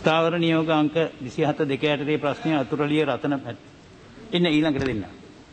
ස්ථාවර නියෝග අංක 27 2 යටතේ ප්‍රශ්නය අතුරලිය රතන ඉන්න ඊළඟට දෙන්න.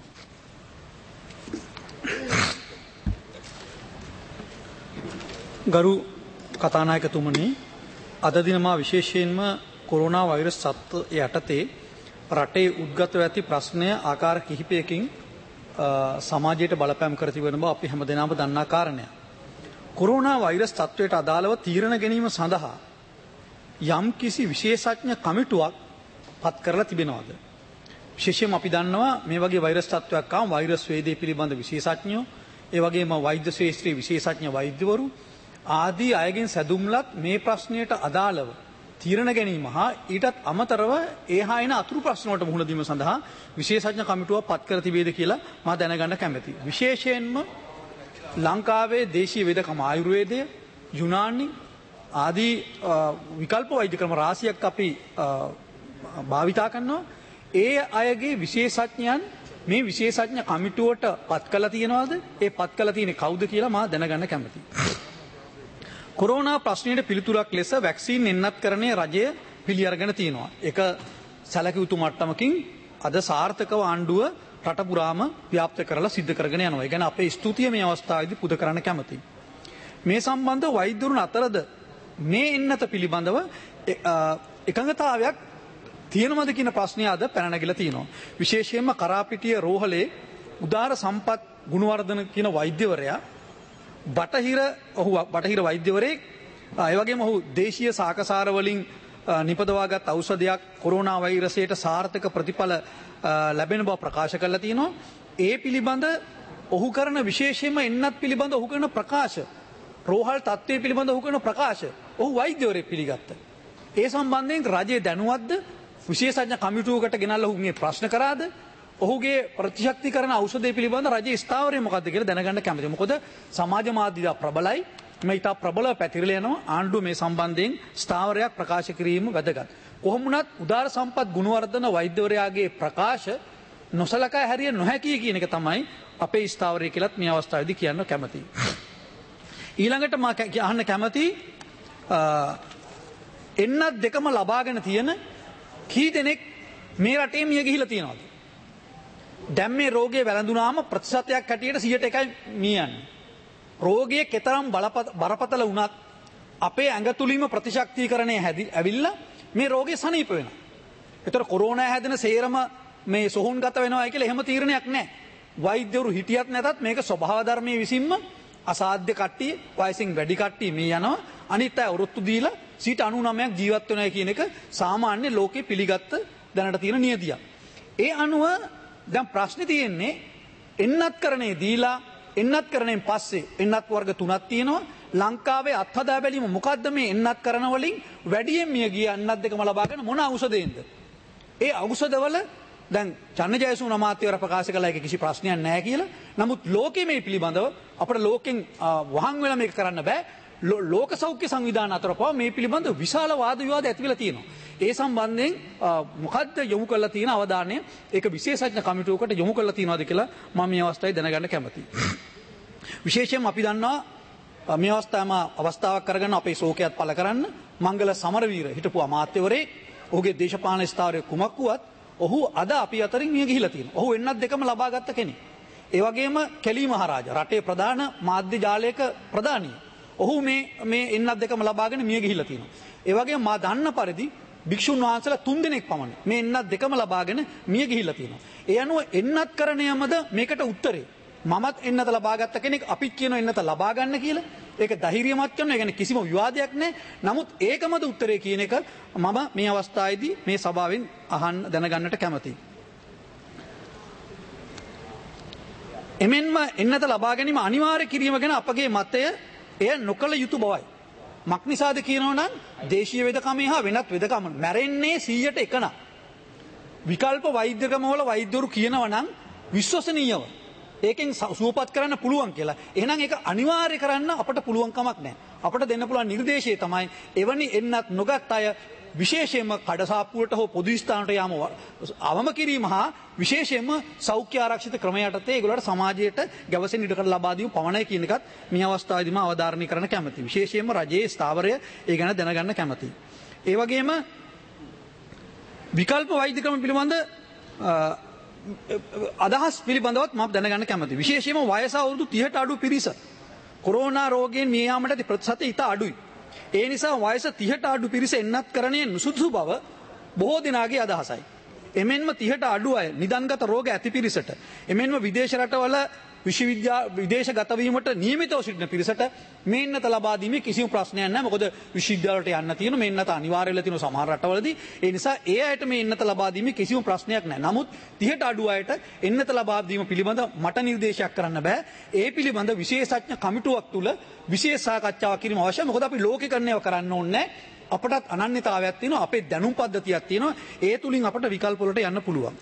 ගරු කතානායකතුමනි, අද දින මා විශේෂයෙන්ම කොරෝනා වෛරස් තත්ත්වය යටතේ රටේ උද්ගතව ඇති ප්‍රශ්නය ආකාර කිහිපයකින් සමාජයට බලපෑම් කර තිබෙන බව අපි හැමදෙනාම දන්නා කාරණයක්. කොරෝනා වෛරස් තත්ත්වයට අදාළව තීරණ ගැනීම සඳහා යම් කිසි විශේෂඥ කමිටුවක් පත් කරලා තිබෙනවද? විශේෂයෙන්ම අපි දන්නවා මේ වගේ වෛරස් තත්ත්වයක් ආවම වෛරස් වේදේ පිළිබඳ විශේෂඥයෝ, ඒ වගේම වෛද්‍ය ශාස්ත්‍රයේ විශේෂඥ වෛද්‍යවරු ආදී අයගෙන් සැදුම්ලත් මේ ප්‍රශ්නයට අදාළව තීරණ ගැනීම හා ඊටත් අමතරව ඒහා එන අතුරු ප්‍රශ්න වලට මුහුණ දීම සඳහා විශේෂඥ කමිටුවක් පත් කර තිබේද කියලා මා දැනගන්න කැමැතියි. විශේෂයෙන්ම ලංකාවේ දේශීය වේදකම ආයුර්වේදය, යුනානි ආදී විකල්ප වෛද්‍ය ක්‍රම රාශියක් අපි භාවිතා කරනවා. ඒ අයගේ විශේෂඥයන් මේ විශේෂඥ කමිටුවට පත් කළා තියෙනවද? ඒ පත් කළා තියෙන්නේ කවුද කියලා මා දැනගන්න කැමැතියි. කොරෝනා ප්‍රශ්නයට පිළිතුරක් ලෙස වැක්සීන් එන්නත්කරණය රජය පිළි අරගෙන තියෙනවා. ඒක සැලකිය යුතු මට්ටමකින් අද සාර්ථකව ආණ්ඩුව රට පුරාම ව්‍යාප්ත කරලා සිද්ධ කරගෙන යනවා. ඒ කියන්නේ අපේ ස්තුතිය මේ අවස්ථාවේදී පුද කරන්න කැමැතියි. මේ සම්බන්ධ වෛද්‍යවරුන් අතරද මේ එන්නත පිළිබඳව එකඟතාවයක් තියෙනවද කියන ප්‍රශ්නය අද පැන නැගිලා තියෙනවා. විශේෂයෙන්ම කරාපිටිය රෝහලේ උදාර සම්පත් ගුණවර්ධන කියන වෛද්‍යවරයා බටහිර වෛද්‍යවරයෙක්, ඒ වගේම ඔහු දේශීය සාකසාර වලින් නිපදවාගත් ඖෂධයක් කොරෝනා වෛරසයට සාර්ථක ප්‍රතිඵල ලැබෙන බව ප්‍රකාශ කරලා තියෙනවා. ඒ පිළිබඳ ඔහු කරන විශේෂයෙන්ම එන්නත් පිළිබඳ ඔහු කරන ප්‍රකාශ, රෝහල් තත්ත්වය පිළිබඳ ඔහු කරන ප්‍රකාශ ඔහු වෛද්‍යවරයෙක් පිළිගත්තා. ඒ සම්බන්ධයෙන් රජයේ දැනුවත්ද? විශේෂඥ කමිටුවකට ගෙනල්ලා ඔහු මේ ප්‍රශ්න කරාද? ඔහුගේ ප්‍රතිශක්තිකරණ ඖෂධය පිළිබඳ රජයේ ස්ථාවරය මොකක්ද කියලා දැනගන්න කැමතියි. මොකද සමාජ මාධ්‍ය ප්‍රබලයි, මේ ඉතා ප්‍රබලව පැතිරලා යනවා. ආණ්ඩුව මේ සම්බන්ධයෙන් ස්ථාවරයක් ප්‍රකාශ කිරීම වැදගත්. කොහොම වුණත් උදාර සම්පත් ගුණවර්ධන වෛද්‍යවරයාගේ ප්‍රකාශ නොසලකා හැරිය නොහැකි කියන එක තමයි අපේ ස්ථාවරය කියලාත් මේ අවස්ථාවේදී කියන්න කැමතියි. ඊළඟට මම අහන්න කැමතියි එන්නත් දෙකම ලබාගෙන තියෙන කී දෙනෙක් මේ රටේ මිය ගිහිලා තියෙනවද? දැන් මේ රෝගය වැළඳුනාම ප්‍රතිශතයක් හැටියට 100%යි මිය යන්නේ. රෝගයේ කෙතරම් බරපතල වුණත් අපේ ඇඟ තුලින්ම ප්‍රතිශක්තිකරණය ඇවිල්ලා මේ රෝගේ සනීප වෙනවා. ඒතර කොරෝනා හැදෙන සේරම මේ සොහොන්ගත වෙනවා කියලා එහෙම තීරණයක් නැහැ. වෛද්‍යවරු හිටියත් නැතත් මේක ස්වභාව ධර්මයේ විසින්ම අසාධ්‍ය කට්ටිය, වයසින් වැඩි කට්ටිය මේ යනවා. අනිත් අය වෘත්තු දීලා 99% ජීවත් වෙනවා කියන එක සාමාන්‍ය ලෝකේ පිළිගත්ත දැනට තියෙන නියතියක්. ඒ අනුව දැන් ප්‍රශ්නේ තියෙන්නේ එන්නත්කරණේ දීලා එන්නත්කරණයෙන් පස්සේ එන්නත් වර්ග 3ක් තියෙනවා. ලංකාවේ අත්හදා බැලීම මොකද්ද මේ එන්නත්කරණ වලින් වැඩියෙන් මිය ගිය එන්නත් දෙකම ලබාගෙන මොන ඖෂධයෙන්ද? ඒ ඖෂධවල දැන් චන්න ජයසූන අමාත්‍යවර ප්‍රකාශ කළා ඒක කිසි ප්‍රශ්නයක් නැහැ කියලා. නමුත් ලෝකයේ මේ පිළිබඳව අපිට ලෝකෙන් වහං වෙලා මේක කරන්න බෑ. ලෝක සෞඛ්‍ය සංවිධාන අතර පවා මේ පිළිබඳ විශාල වාද විවාද ඇති වෙලා තියෙනවා. ඒ සම්බන්ධයෙන් මොකද්ද යොමු කරලා තියෙන අවධානය ඒක විශේෂඥ කමිටුවකට යොමු කරලා තියෙනවද කියලා මම මේ අවස්ථාවේ දැනගන්න කැමතියි. විශේෂයෙන්ම අපි දන්නවා මේ අවස්ථාවක් කරගන්න අපේ ශෝකයත් පළ කරන්න මංගල සමරවීර හිටපු අමාත්‍යවරයෙක් ඔහුගේ දේශපාලන ස්ථාවරය කුමක් වුවත් ඔහු අද අපි අතරින් මිය ගිහිලා තියෙනවා. ඔහු එන්නත් දෙකම ලබාගත්ත කෙනෙක්. ඒ වගේම කැලී මහරජා රටේ ප්‍රධාන මාධ්‍ය ජාලයක ප්‍රධානිය. ඔහු මේ එන්නත් දෙකම ලබාගෙන මිය ගිහිලා තියෙනවා. ඒ වගේම මා දන්න පරිදි භික්ෂුන් වහන්සේලා 3 දෙනෙක් පමණ මේ එන්නත් දෙකම ලබාගෙන මිය ගිහිලා තියෙනවා. ඒ අනුව එන්නත්කරණයමද මේකට උත්තරේ. මමත් එන්නත ලබාගත්ත කෙනෙක්, අපිත් කියන එන්නත ලබා ගන්න කියලා. ඒක ධෛර්යමත් කරනවා. ඒ කියන්නේ කිසිම විවාදයක් නැහැ. නමුත් ඒකමද උත්තරේ කියන එක මම මේ අවස්ථාවේදී මේ සභාවෙන් අහන්න දැනගන්නට කැමතියි. එමෙන්ම එන්නත ලබා ගැනීම අනිවාර්ය කිරීම ගැන අපගේ මතය එය නොකළ යුතු බවයි. මක්නිසාද කියනවා නම් දේශීය වෙදකමේ හා වෙනත් වෙදකම මැරෙන්නේ 100ට එකන. විකල්ප වෛද්‍යකම වල වෛද්‍යවරු කියනවා නම් විශ්වසනීයව ඒකෙන් සුවපත් කරන්න පුළුවන් කියලා. එහෙනම් ඒක අනිවාර්ය කරන්න අපට පුළුවන් කමක් නැහැ. අපට දෙන්න පුළුවන් නිර්දේශය තමයි එවැනි එන්නත් නොගත් අය විශේෂයෙන්ම කඩසාප්පුවට හෝ පොදු ස්ථානට යාම අවම කිරීම හා විශේෂයෙන්ම සෞඛ්‍ය ආරක්ෂිත ක්‍රම යටතේ ඒගොල්ලන්ට සමාජයට ගැවසෙන ඉඩකඩ ලබා දීම පමණයි කියන එකත් මේ අවස්ථාවේදීම අවධාරණය කරන්න කැමතියි. විශේෂයෙන්ම රජයේ ස්ථාවරය ඒ ගැන දැනගන්න කැමතියි. ඒ වගේම විකල්ප වෛද්‍ය ක්‍රම පිළිබඳ අදහස් පිළිබඳවත් මම දැනගන්න කැමතියි. විශේෂයෙන්ම වයස අවුරුදු 30ට අඩු පිරිස කොරෝනා රෝගයෙන් මිය යාමට ඇති ප්‍රතිශතය ඉතා අඩුයි. ඒ නිසා වයස 30ට අඩු පිරිස එන්නත් කරණයේ නුසුදුසු බව බොහෝ දෙනාගේ අදහසයි. එමෙන්ම 30ට අඩු අය නිදන්ගත රෝග ඇති පිරිසට එමෙන්ම විදේශ රටවල විදේශගත වීමට නියමිතව සිටින පිරිසට මේන්නත ලබා දීමේ කිසිම ප්‍රශ්නයක් නැහැ. මොකද විශ්වවිද්‍යාලවලට යන්න තියෙන මේන්නත අනිවාර්ය වෙලා තියෙන සමහර රටවලදී. ඒ නිසා ඒ අයට මේ එන්නත ලබා දීමේ කිසිම ප්‍රශ්නයක් නැහැ. නමුත් 30ට අඩු අයට එන්නත ලබා දීම පිළිබඳ මට නිර්දේශයක් කරන්න බෑ. ඒ පිළිබඳ විශේෂඥ කමිටුවක් තුල විශේෂ සාකච්ඡාවක් කිරීම අවශ්‍යයි. මොකද අපි ලෝකීකරණය කරන්න ඕනේ අපටත් අනන්‍යතාවයක් තියෙනවා. අපේ දැනුම් පද්ධතියක් තියෙනවා. ඒ තුලින් අපට විකල්ප වලට යන්න පුළුවන්.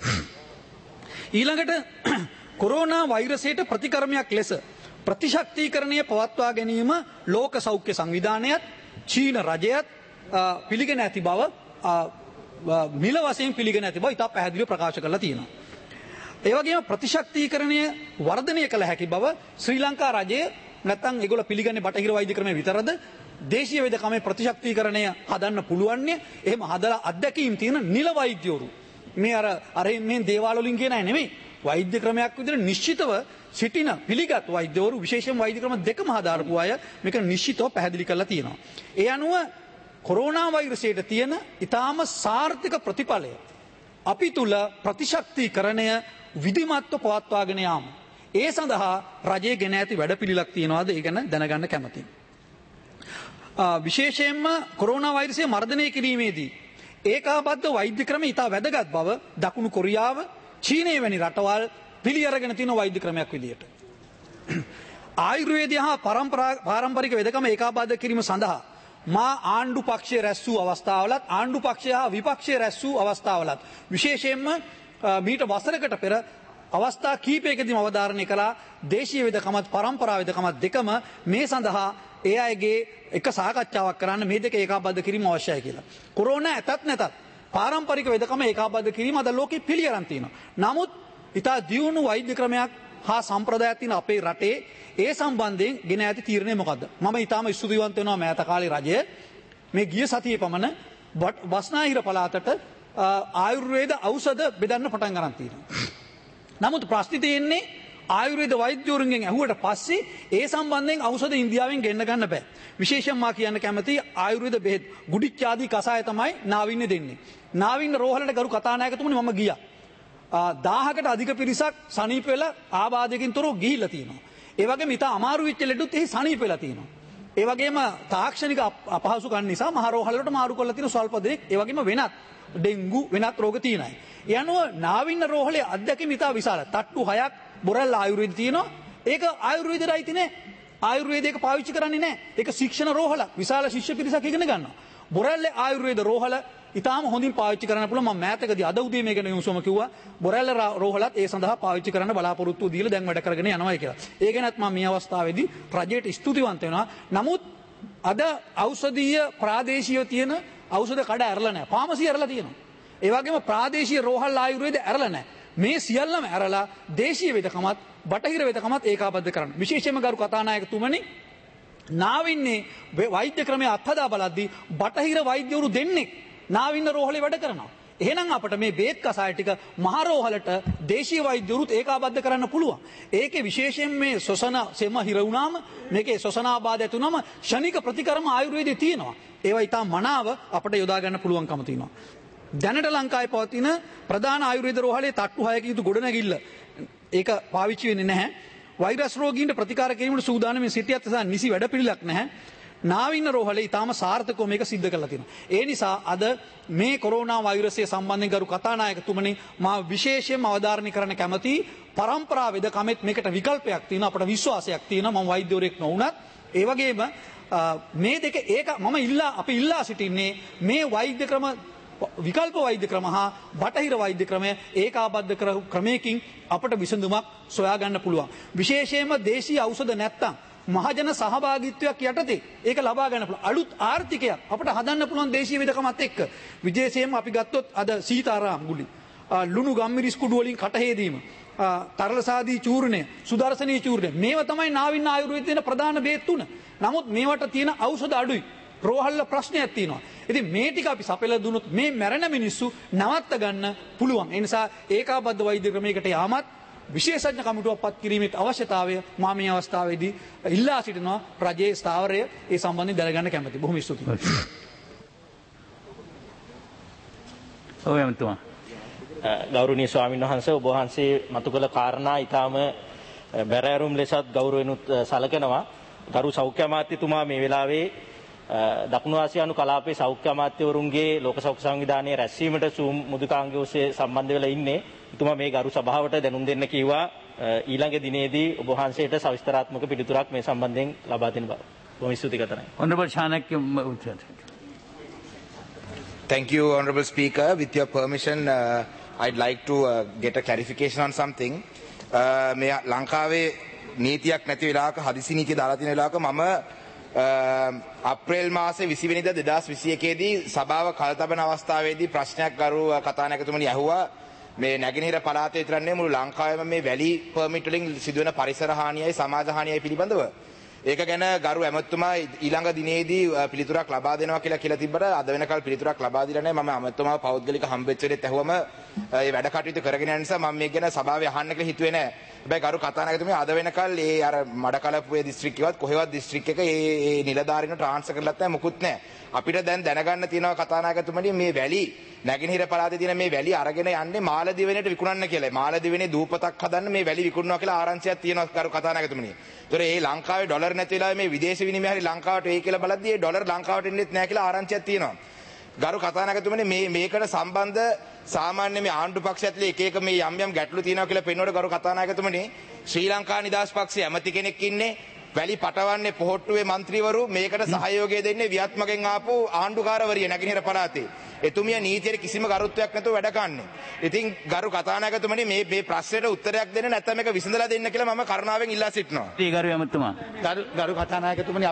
ඊළඟට කොරෝනා වෛරසයට ප්‍රතිකර්මයක් ලෙස ප්‍රතිශක්තිකරණය පවත්වා ගැනීම ලෝක සෞඛ්‍ය සංවිධානයත් චීන රජයත් පිළිගෙන ඇති බව මිල වශයෙන් පිළිගෙන ඇති බව ඉතා පැහැදිලිව ප්‍රකාශ කරලා තියෙනවා. ඒ වගේම ප්‍රතිශක්තිකරණය වර්ධනය කළ හැකි බව ශ්‍රී ලංකා රජය නැත්නම් ඒගොල්ලෝ පිළිගන්නේ බටහිර වෛද්‍ය ක්‍රමයේ විතරද දේශීය වෛද්‍යකමේ ප්‍රතිශක්තිකරණය හදන්න පුළුවන්නේ. එහෙම හදලා අත්දැකීම් තියෙන නිල වෛද්‍යවරු මේ අර මේ දේවාල වලින් කියන අය නෙමෙයි. වෛද්‍ය ක්‍රමයක් විදිහට නිශ්චිතව සිටින පිළිගත් වෛද්‍යවරු විශේෂයෙන් වෛද්‍ය ක්‍රම දෙකම හදාරපු අය මේක නිශ්චිතව පැහැදිලි කරලා තියෙනවා. ඒ අනුව කොරෝනා වෛරසයට තියෙන ඊටාම සාර්ථක ප්‍රතිඵලය අපි තුල ප්‍රතිශක්තිකරණය විධිමත්ව පවත්වාගෙන යාම. ඒ සඳහා රජයේ ගෙන ඇති වැඩපිළිවෙලක් තියනවාද ඒ ගැන දැනගන්න කැමතියි. විශේෂයෙන්ම කොරෝනා වෛරසය මර්ධනය කිරීමේදී ඒකාබද්ධ වෛද්‍ය ක්‍රම ඉතා වැදගත් බව දකුණු කොරියාව චීනය වැනි රටවල් පිළි අරගෙන තියෙන වෛද්‍ය ක්‍රමයක් විදියට. ආයුර්වේදය හා පාරම්පරික වෙදකම ඒකාබද්ධ කිරීම සඳහා මා ආණ්ඩු පක්ෂය රැස් වූ අවස්ථාවලත් ආණ්ඩු පක්ෂය හා විපක්ෂය රැස් වූ අවස්ථාවලත් විශේෂයෙන්ම මීට වසරකට පෙර අවස්ථා කීපයකදීම අවධාරණය කළා දේශීය වෙදකමත් පරම්පරා වෙදකමත් දෙකම මේ සඳහා ඒ අයගේ එක සාකච්ඡාවක් කරන්න මේ දෙක ඒකාබද්ධ කිරීම අවශ්‍යයි කියලා. කොරෝනා ඇතත් නැතත් පාරම්පරික වෙදකම ඒකාබද්ධ කිරීම අද ලෝකෙ පිළි අරන් තියෙනවා. නමුත් ඉතා දියුණු වෛද්‍ය ක්‍රමයක් හා සම්ප්‍රදායක් තියෙන අපේ රටේ ඒ සම්බන්ධයෙන් ගෙන ඇති තීරණය මොකද්ද? මම ඊටාම ස්තුතිවන්ත වෙනවා මෑත කාලේ රජය මේ ගිය සතියේ පමණ බස්නාහිර පළාතට ආයුර්වේද ඖෂධ බෙදන්න පටන් ගන්න තියෙනවා. නමුත් ප්‍රශ්නේ තියෙන්නේ ආයුර්වේද වෛද්‍යවරුන්ගෙන් ඇහුවට පස්සේ ඒ සම්බන්ධයෙන් ඖෂධ ඉන්දියාවෙන් ගෙන්න ගන්න බෑ. විශේෂයෙන් මා කියන්න කැමති ආයුර්වේද බෙහෙත් ගුඩිච් ආදී කසාය තමයි නාවින්න දෙන්නේ. නාවින්න රෝහලට ගරු කතානායකතුමනි මම ගියා. 1000කට අධික පිරිසක් සනීප වෙලා ආබාධයකින් තොරව ගිහිල්ලා තියෙනවා. ඒ වගේම ඊට අමාරු වෙච්ච ලෙඩුත් එහි සනීප වෙලා තියෙනවා. ඒ වගේම තාක්ෂණික අපහසුකම් නිසා මහ රෝහලට මාරු කරලා තියෙන ස්වල්ප දෙනෙක් ඒ වගේම වෙනත් ඩෙන්ගු වෙනත් රෝග තියෙන අය. ඒ අනුව නාවින්න රෝහලේ අධ්‍යක්ෂක ඉතා විශාල තට්ටු 6ක් බොරැල්ල ආයුර්වේද තියෙනවා. ඒක ආයුර්වේදයට අයිති නෑ. ආයුර්වේදයක පාවිච්චි කරන්නේ නෑ. ඒක ශික්ෂණ රෝහලක්. විශාල ශිෂ්‍ය පිරිසක් ඉගෙන ගන්නවා. බොරැල්ලේ ආයුර්වේද රෝහල ඉතාම හොඳින් පාවිච්චි කරන්න පුළුවන්. මම මෑතකදී අද උදේ මේක නිවුසම කිව්වා. බොරැල්ල රෝහලත් ඒ සඳහා පාවිච්චි කරන්න බලාපොරොත්තු දීලා දැන් වැඩ කරගෙන යනවා කියලා. ඒ ගැනත් මම මේ අවස්ථාවේදී රජයට ස්තුතිවන්ත වෙනවා. නමුත් අද ඖෂධීය ප්‍රාදේශීය තියෙන ඖෂධ කඩ ඇරලා නැහැ. ෆාමසි ඇරලා තියෙනවා. ඒ වගේම ප්‍රාදේශීය රෝහල් ආයුර්වේද ඇරලා නැහැ. මේ සියල්ලම ඇරලා දේශීය වෙදකමත් බටහිර වෙදකමත් ඒකාබද්ධ කරන්න. විශේෂයෙන්ම ගරු කතානායකතුමනි නාවින්නේ වෛද්‍ය ක්‍රමය අත්හදා බලද්දී බටහිර වෛද්‍යවරු දෙන්නෙක් නාවින්න රෝහලේ වැඩ කරනවා. එහෙනම් අපිට මේ බේත් කසාය ටික මහ රෝහලට දේශීය වෛද්‍යවරුත් ඒකාබද්ධ කරන්න පුළුවන්. ඒකේ විශේෂයෙන් මේ ශ්වසන සෙම හිර වුණාම මේකේ ශ්වසනාබාධ ඇති වුණාම ශනික ප්‍රතිකර්ම ආයුර්වේදයේ තියෙනවා. ඒවා ඊටා මනාව අපිට යොදා ගන්න පුළුවන්කම තියෙනවා. දැනට ලංකාවේ පවතින ප්‍රධාන ආයුර්වේද රෝහලේ තට්ටු 6ක යුතු ගොඩනැගිල්ල ඒක පාවිච්චි වෙන්නේ නැහැ. වෛරස් රෝගීන්ට ප්‍රතිකාර කිරීමට සූදානම් සිටියත් සහ නිසි වැඩපිළිවෙලක් නැහැ. නාවින්න රෝහලේ ඊටාම සාර්ථකව මේක සිද්ධ කරලා තියෙනවා. ඒ නිසා අද මේ කොරෝනා වෛරසය සම්බන්ධයෙන් ගරු කතානායකතුමනි මා විශේෂයෙන්ම අවධාරණය කරන්න කැමතියි. පරම්පරා වෙදකමෙත් මේකට විකල්පයක් තියෙනවා. අපට විශ්වාසයක් තියෙනවා. මම වෛද්‍යවරයෙක් නොවුණත් ඒ වගේම මේ දෙක අපි ඉල්ලා සිටින්නේ මේ වෛද්‍ය ක්‍රම විකල්ප වෛද්‍ය ක්‍රම හා බටහිර වෛද්‍ය ක්‍රමය ඒකාබද්ධ ක්‍රමයකින් අපට විසඳුමක් සොයා ගන්න පුළුවන්. විශේෂයෙන්ම දේශීය ඖෂධ නැත්තම් මහජන සහභාගීත්වයක් යටතේ ඒක ලබා ගන්න පුළුවන්. අලුත් ආර්ථිකයක් අපට හදන්න පුළුවන් දේශීය වෙදකමත් එක්ක. විශේෂයෙන්ම අපි ගත්තොත් අද සීතාරාම් ගුලි ලුණු ගම්මිරිස් කුඩු වලින් කටහේදීම තරලසාදී චූර්ණය සුදර්ශනී චූර්ණය මේවා තමයි නාවින්න ආයුර්වේදයේ තියෙන ප්‍රධාන බේත් තුන. නමුත් මේවට තියෙන ඖෂධ අඩුයි. රෝහල්ල ප්‍රශ්නයක් තියෙනවා. ඉතින් මේ ටික අපි සපයලා දුන්නොත් මේ මැරෙන මිනිස්සු නවත්ත ගන්න පුළුවන්. ඒ නිසා ඒකාබද්ධ වෛද්‍ය ක්‍රමයකට යාමත් විශේෂඥ කමිටුවක් පත් කිරීමේ අවශ්‍යතාවය මා මේ අවස්ථාවේදී ඉල්ලා සිටිනවා රජයේ ස්ථාවරය ඒ සම්බන්ධයෙන් දැනගන්න කැමැති. බොහොම ස්තුතියි. ඔව් එමෙතුමා. ගෞරවනීය ස්වාමීන් වහන්සේ ඔබ වහන්සේ මතු කළ කාරණා ඊටාම බැරෑරුම් ලෙසත් ගෞරවෙනුත් සලකනවා. ගරු සෞඛ්‍ය අමාත්‍යතුමා මේ වෙලාවේ දකුණු ආසියානු කලාපයේ සෞඛ්‍ය අමාත්‍යවරුන්ගේ ලෝක සෞඛ්‍ය සංවිධානයේ රැස්වීමට සූම් මුදුකාංගය ඔස්සේ සම්බන්ධ වෙලා ඉන්නේ. එතුමා මේ ගරු සභාවට දැනුම් දෙන්න කිව්වා ඊළඟ දිනේදී ඔබ වහන්සේට සවිස්තරාත්මක පිළිතුරක් මේ සම්බන්ධයෙන් ලබා දෙන්න බව. බොහොම ස්තුතියි කතරයි. Honorable Chanakya. Thank you, Honorable Speaker. With your permission, I'd like to get a clarification on something. මේ ලංකාවේ නීතියක් නැති වෙලාවක හදිසි නීතිය දාලා තියෙන වෙලාවක මම අප්‍රේල් මාසේ 20 වෙනිදා 2021 දී සභාව කල්තබන අවස්ථාවේදී ප්‍රශ්නයක් ගරු කතානායකතුමනි ඇහුවා මේ නැගෙනහිර පළාතේ විතරක් නෙවෙයි මුළු ලංකාවේම මේ වැලි පර්මිට් වලින් සිදුවන පරිසර හානියයි සමාජ හානියයි පිළිබඳව ඒක ගැන ගරු ඇමතුමා ඊළඟ දිනේදී පිළිතුරක් ලබා දෙනවා කියලා තිබ්බට අද වෙනකල් පිළිතුරක් ලබා දීලා නැහැ. මම ඇමතුමාව පෞද්ගලික හම්බෙච්ච වෙලෙත් ඇහුවම ඒ වැඩ කටයුතු කරගෙන යන නිසා මම මේක ගැන සභාවේ අහන්න කියලා හිතුවේ නැහැ. හැබැයි ගරු කතානායකතුමනි අද වෙනකල් ඒ අර මඩකලපුවේ දිස්ත්‍රික්කයවත් කොහෙවත් දිස්ත්‍රික් එක ඒ නිලධාරීන්ව ට්‍රාන්ස්ෆර් කරලත් නැහැ මුකුත් නැහැ. අපිට දැන් දැනගන්න තියෙනවා කතානායකතුමනි මේ වැලි නැගෙනහිර පළාතේ තියෙන මේ වැලි අරගෙන යන්නේ මාලදිවයිනට විකුණන්න කියලා. මාලදිවයිනේ දූපතක් හදන්න මේ වැලි විකුණනවා කියලා ආරංචියක් තියෙනවා ගරු කතානායකතුමනි. ඒතර ඒ ලංකාවේ ඩොලර් නැති වෙලාවේ මේ විදේශ විනිමය හරි ලංකාවට එයි කියලා බලද්දී ඒ ඩොලර් ලංකාවට එන්නේත් නැහැ කියලා ආරංචියක් තියෙනවා. ගරු කතානායකතුමනි මේකට සම්බන්ධ සාමාන්‍ය මේ ආණ්ඩු පක්ෂ ඇතුලේ එක එක මේ යම් ගැටලු තියෙනවා කියලා පෙන්වනකොට ගරු කතානායකතුමනි ශ්‍රී ලංකා නිදහස් පක්ෂයේ ඇමති කෙනෙක් ඉන්නේ වැලි පටවන්නේ පොහොට්ටුවේ മന്ത്രിවරු මේකට සහයෝගය දෙන්නේ වියත්මගෙන් ආපු ආණ්ඩුකාරවරිය නැගෙනහිර පළාතේ. එතුමිය නීතියට කිසිම ගරුත්වයක් නැතුව වැඩ කන්නේ. ඉතින් ගරු කතානායකතුමනි මේ ප්‍රශ්නෙට උත්තරයක් දෙන්න නැත්නම් මේක විසඳලා දෙන්න කියලා මම කරුණාවෙන් ඉල්ලා සිටිනවා. ගරු ඇමතුමා. ගරු කතානායකතුමනි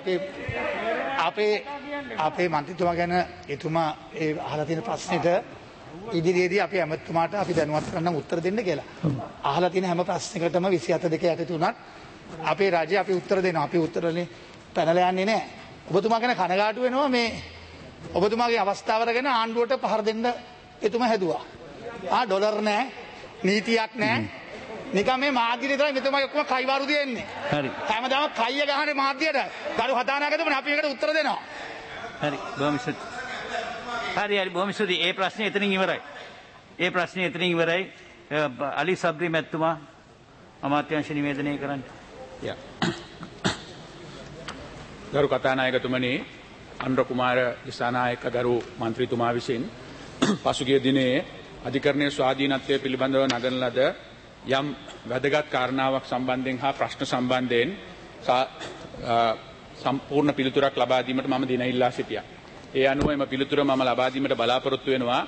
අපේ මන්ත්‍රීතුමා ගැන එතුමා ඒ අහලා තියෙන ප්‍රශ්නෙට ඉදිරියේදී අපි ඇමතුමාට අපි දැනුවත් කරන්න උත්තර දෙන්න කියලා. අහලා තියෙන හැම ප්‍රශ්නයකටම 27 යටතේ උනත් අපේ රජය අපි උත්තර දෙනවා. අපි උත්තර වලින් පැනලා යන්නේ නැහැ. ඔබතුමා ගැන කනගාටු වෙනවා මේ ඔබතුමාගේ අවස්ථාව අරගෙන ආණ්ඩුවට පහර දෙන්න එතුමා හැදුවා. ඩොලර් නැහැ, නීතියක් නැහැ. නිකන් මේ මාධ්‍යෙ විතරයි මෙතුමාගේ ඔක්කොම කයිවාරු දෙන්නේ. හරි. හැමදාම කයිය ගහන්නේ මාධ්‍යට. ගරු කතානායකතුමනි අපි ඒකට උත්තර දෙනවා. හරි. බොහොම ස්තුතියි. හරි බොහොම ස්තුතියි. ඒ ප්‍රශ්නේ එතනින් ඉවරයි. අලි සබ්රි මැතිතුමා අමාත්‍යාංශ නිවේදනය කරන්න. ගරු කතානායකතුමනි අනුර කුමාර දිසානායක ගරු මන්ත්‍රීතුමා විසින් පසුගිය දිනේ අධිකරණයේ ස්වාධීනත්වය පිළිබඳව නගන ලද යම් වැදගත් කාරණාවක් සම්බන්ධයෙන් හා ප්‍රශ්න සම්බන්ධයෙන් සම්පූර්ණ පිළිතුරක් ලබා දීමට මම දින ඉල්ලා සිටියා. ඒ අනුව එම පිළිතුර මම ලබා දීමට බලාපොරොත්තු වෙනවා.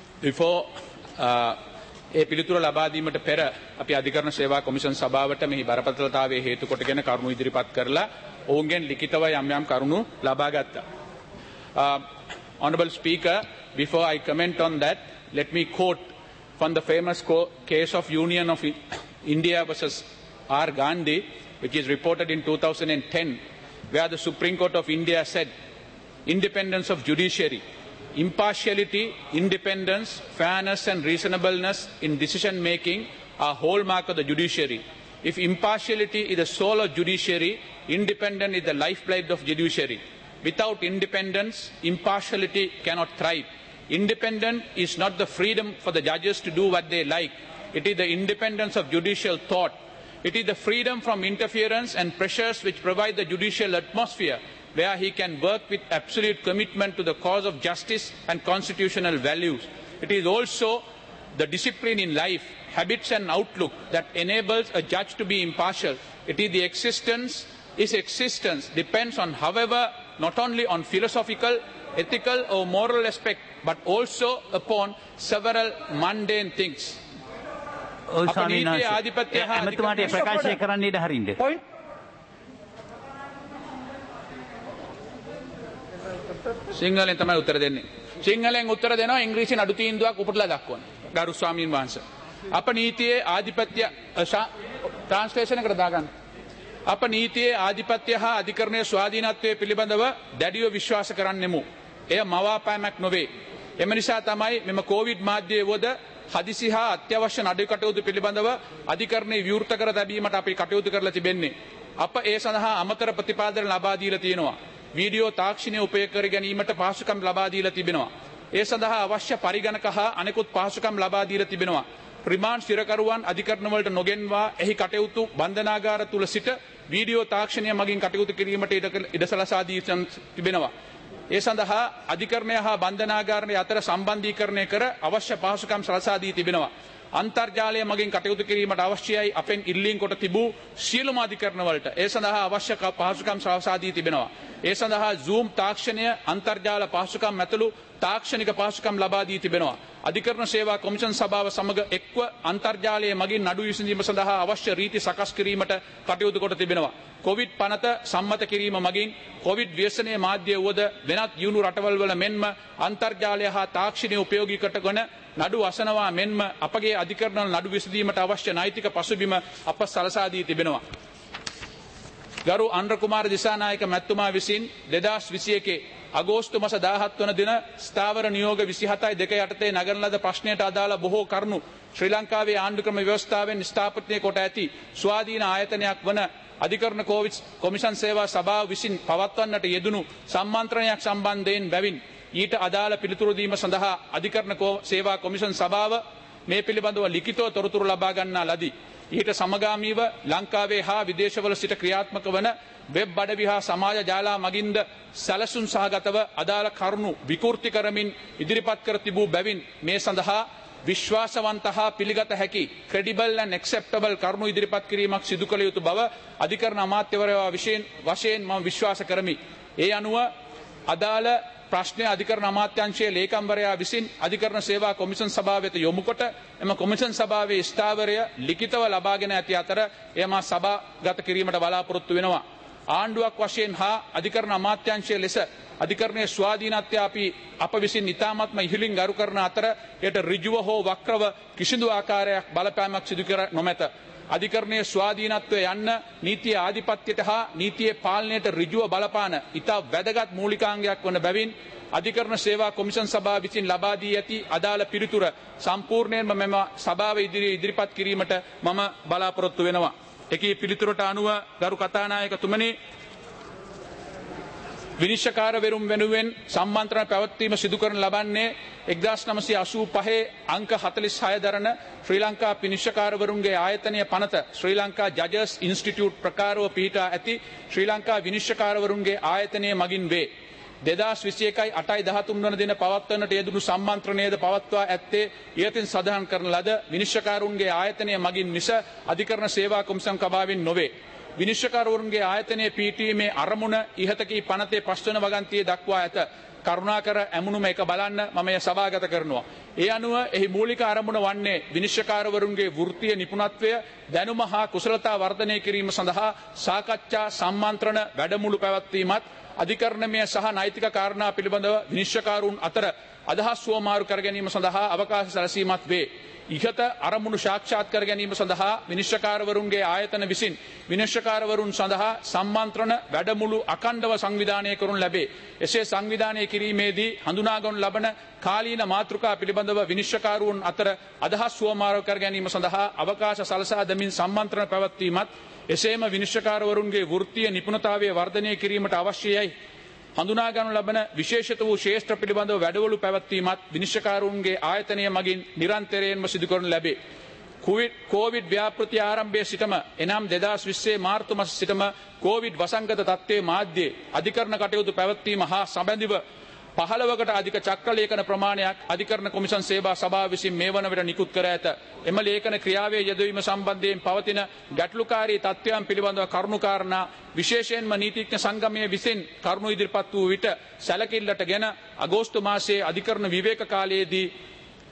ඒ පිළිතුර ලබා දීමට පෙර අපි අධිකරණ සේවා කොමිෂන් සභාවට මෙහි බරපතලතාවයේ හේතු කොටගෙන කරුණු ඉදිරිපත් කරලා ඔවුන්ගෙන් ලිඛිතව යම් කරුණු ලබා ගත්තා. Honorable Speaker, before I comment on that, let me quote from the famous case of Union of India versus R. Gandhi, which is reported in 2010, where the Supreme Court of India said, independence of judiciary, impartiality, independence, fairness and reasonableness in decision making are hallmark of the judiciary. If impartiality is the soul of judiciary, independence is the lifeblood of judiciary. Without independence, impartiality cannot thrive. Independence is not the freedom for the judges to do what they like. It is the independence of judicial thought. It is the freedom from interference and pressures which provide the judicial atmosphere where he can work with absolute commitment to the cause of justice and constitutional values. It is also the discipline in life, habits and outlook that enables a judge to be impartial. It is the existence depends on, however, not only on philosophical, ethical or moral aspect, but also upon several mundane things. සිංහලෙන් තමයි උත්තර දෙන්නේ. සිංහලෙන් උත්තර දෙනවා ඉංග්‍රීසියෙන් අඩු තීන්දුවක් උපුටලා දක්වන්න. ගරු ස්වාමීන් වහන්සේ. අප නීතියේ ආධිපත්‍ය ට්‍රාන්ස්ලේෂන් එකට දාගන්න. අප නීතියේ ආධිපත්‍ය හා අධිකරණයේ ස්වාධීනත්වයේ පිළිබඳව දැඩිව විශ්වාස කරන්නෙමු. එය මවාපෑමක් නොවේ. එම නිසා තමයි මෙම කොවිඩ් මාධ්‍යයේ වද හදිසි හා අත්‍යවශ්‍ය නඩු කටයුතු පිළිබඳව අධිකරණයේ විවෘත කර තැබීමට අපි කටයුතු කරලා තිබෙන්නේ. අප ඒ සඳහා අමතර ප්‍රතිපාදන ලබා දීලා තියෙනවා. වීඩියෝ තාක්ෂණය උපයෝග කර ගැනීමට පහසුකම් ලබා දීලා තිබෙනවා. ඒ සඳහා අවශ්‍ය පරිගණක හා අනෙකුත් පහසුකම් ලබා දීලා තිබෙනවා. රිමාන්ඩ් සිරකරුවන් අධිකරණ වලට නොගෙන්වා එහි කටයුතු බන්ධනාගාර තුල සිට වීඩියෝ තාක්ෂණය මගින් කටයුතු කිරීමට ඉඩ සලසා දී තිබෙනවා. ඒ සඳහා අධිකරණය හා බන්ධනාගාරය අතර සම්බන්ධීකරණය කර අවශ්‍ය පහසුකම් සලසා දී තිබෙනවා. අන්තර්ජාලය මගින් කටයුතු කිරීමට අවශ්‍යයි අපෙන් ඉල්ලීම් කොට තිබූ සියලුම අධිකරණ වලට ඒ සඳහා අවශ්‍ය පහසුකම් සලසා දී තිබෙනවා. ඒ සඳහා Zoom තාක්ෂණය අන්තර්ජාල පහසුකම් ඇතුළු තාක්ෂණික පහසුකම් ලබා දී තිබෙනවා. අධිකරණ සේවා කොමිෂන් සභාව සමග එක්ව අන්තර්ජාලයේ මගින් නඩු විසඳීම සඳහා අවශ්‍ය රීති සකස් කිරීමට කටයුතු කොට තිබෙනවා. කොවිඩ් පනත සම්මත කිරීම මගින් කොවිඩ් ව්‍යසනයේ මාධ්‍ය වුවද වෙනත් දියුණු රටවල් වල මෙන්ම අන්තර්ජාලය හා තාක්ෂණය උපයෝගී කරගෙන නඩු අසනවා මෙන්ම අපගේ අධිකරණ නඩු විසඳීමට අවශ්‍ය නෛතික පසුබිම අප සලසා දී තිබෙනවා. ගරු අන්ද්‍ර කුමාර දිසානායක මැතිතුමා විසින් 2021 අගෝස්තු මාස 17 වන දින ස්ථාවර නියෝග 27/2 යටතේ නගන ලද ප්‍රශ්නයට අදාළ බොහෝ කරුණු ශ්‍රී ලංකාවේ ආණ්ඩුක්‍රම ව්‍යවස්ථාවෙන් ස්ථාපිතය කොට ඇති ස්වාධීන ආයතනයක් වන අධිකරණ කොමිෂන් සේවා සභාව විසින් පවත්වන්නට යෙදුණු සම්මන්ත්‍රණයක් සම්බන්ධයෙන් බැවින් ඊට අදාළ පිළිතුරු දීම සඳහා අධිකරණ සේවා කොමිෂන් සභාව මේ පිළිබඳව ලිඛිතව තොරතුරු ලබා ගන්නා ලදී. ඊට සමගාමීව ලංකාවේ හා විදේශවල සිට ක්‍රියාත්මක වන වෙබ් අඩවි හා සමාජ ජාලා මගින්ද සැලසුම් සහගතව අදාළ කරුණු විකෘති කරමින් ඉදිරිපත් කර තිබූ බැවින් මේ සඳහා විශ්වාසවන්ත හා පිළිගත හැකි credible and acceptable කරුණු ඉදිරිපත් කිරීමක් සිදු කළ යුතු බව අධිකරණ අමාත්‍යවරයා වශයෙන් මම විශ්වාස කරමි. ඒ අනුව අදාළ ප්‍රශ්නය අධිකරණ අමාත්‍යාංශයේ ලේකම්වරයා විසින් අධිකරණ සේවා කොමිෂන් සභාව වෙත යොමු කොට එම කොමිෂන් සභාවේ ස්ථාවරය ලිඛිතව ලබාගෙන ඇති අතර එය මා සභාගත කිරීමට බලාපොරොත්තු වෙනවා. ආණ්ඩුවක් වශයෙන් හා අධිකරණ අමාත්‍යාංශයේ ලෙස අධිකරණයේ ස්වාධීනත්වය අප විසින් ඉතාමත්ම ඉහළින් ගරු කරන අතර එයට ඍජුව හෝ වක්‍රව කිසිදු ආකාරයක් බලපෑමක් සිදු කර නොමැත. අධිකරණයේ ස්වාධීනත්වය යන්න නීතිය ආධිපත්‍යයට හා නීතියේ පාලනයට ඍජුව බලපාන ඉතා වැදගත් මූලිකාංගයක් වන බැවින් අධිකරණ සේවා කොමිෂන් සභාව විසින් ලබා දී ඇති අදාළ පිළිතුර සම්පූර්ණයෙන්ම මෙම සභාව ඉදිරියේ ඉදිරිපත් කිරීමට මම බලාපොරොත්තු වෙනවා. එකී පිළිතුරට අනුව ගරු කතානායකතුමනි විනිශ්චයකාරවරුන් වෙනුවෙන් සම්මන්ත්‍රණ පැවැත්වීම සිදු කරන ලබන්නේ 1985 අංක 46 දරන ශ්‍රී ලංකා විනිශ්චයකාරවරුන්ගේ ආයතනය පනත ශ්‍රී ලංකා ජජස් ඉන්ස්ටිටියුට් ප්‍රකාරව පිහිටා ඇති ශ්‍රී ලංකා විනිශ්චයකාරවරුන්ගේ ආයතනය මගින් වේ. 2021 8/13 වන දින පවත්වන්නට යෙදුණු සම්මන්ත්‍රණයේද පවත්වා ඇත්තේ ඉහතින් සඳහන් කරන ලද විනිශ්චයකාරුන්ගේ ආයතනය මගින් මිස අධිකරණ සේවා කොමිෂන් සභාවෙන් නොවේ. විනිශ්චයකාරවරුන්ගේ ආයතනයේ පීඨීමේ අරමුණ ඉහතකී පනතේ 5 වන වගන්තියේ දක්වා ඇත. කරුණාකර ඇමුණුම එක බලන්න මම එය සභාගත කරනවා. ඒ අනුව එහි මූලික අරමුණ වන්නේ විනිශ්චයකාරවරුන්ගේ වෘත්තීය නිපුණත්වය දැනුම හා කුසලතා වර්ධනය කිරීම සඳහා සාකච්ඡා සම්මන්ත්‍රණ වැඩමුළු පැවැත්වීමත් අධිකරණමය සහ නෛතික කාරණා පිළිබඳව විනිශ්චයකාරුන් අතර අදහස් වුවමාරු කර ගැනීම සඳහා අවකාශ සැලසීමත් වේ. ඉහත අරමුණු සාක්ෂාත් කර ගැනීම සඳහා විනිශ්චයකාරවරුන්ගේ ආයතන විසින් විනිශ්චයකාරවරුන් සඳහා සම්මන්ත්‍රණ වැඩමුළු අඛණ්ඩව සංවිධානය කරනු ලැබේ. එසේ සංවිධානය කිරීමේදී හඳුනාගනු ලබන කාලීන මාතෘකා පිළිබඳව විනිශ්චයකාරුන් අතර අදහස් වුවමාරු කර ගැනීම සඳහා අවකාශ සලසා දෙමින් සම්මන්ත්‍රණ පැවැත්වීමත් එසේම විනිශ්චයකාරවරුන්ගේ වෘත්තීය නිපුණතාවය වර්ධනය කිරීමට අවශ්‍යයි. හඳුනාගනු ලබන විශේෂිත වූ ශේෂ්ත්‍ර පිළිබඳව වැඩවලු පැවැත්වීමත් විනිශ්චයකාරුන්ගේ ආයතනය මගින් නිරන්තරයෙන්ම සිදු කරනු ලැබේ. කොවිඩ් ව්‍යාපෘති ආරම්භයේ සිටම එනම් 2020 මාර්තු මාස සිටම කොවිඩ් වසංගත තත්ත්වයේ මාධ්‍යයේ අධිකරණ කටයුතු පැවැත්වීම හා සම්බන්ධව 15කට අධික චක්‍රලේඛන ප්‍රමාණයක් අධිකරණ කොමිෂන් සේවා සභාව විසින් මේ වන විට නිකුත් කර ඇත. එම ලේඛන ක්‍රියාවේ යෙදවීම සම්බන්ධයෙන් පවතින ගැටලුකාරී තත්ත්වයන් පිළිබඳව කරුණු කාරණා විශේෂයෙන්ම නීතිඥ සංගමයේ විසින් කරුණු ඉදිරිපත් වූ විට සැලකිල්ලටගෙන අගෝස්තු මාසයේ අධිකරණ විවේක කාලයේදී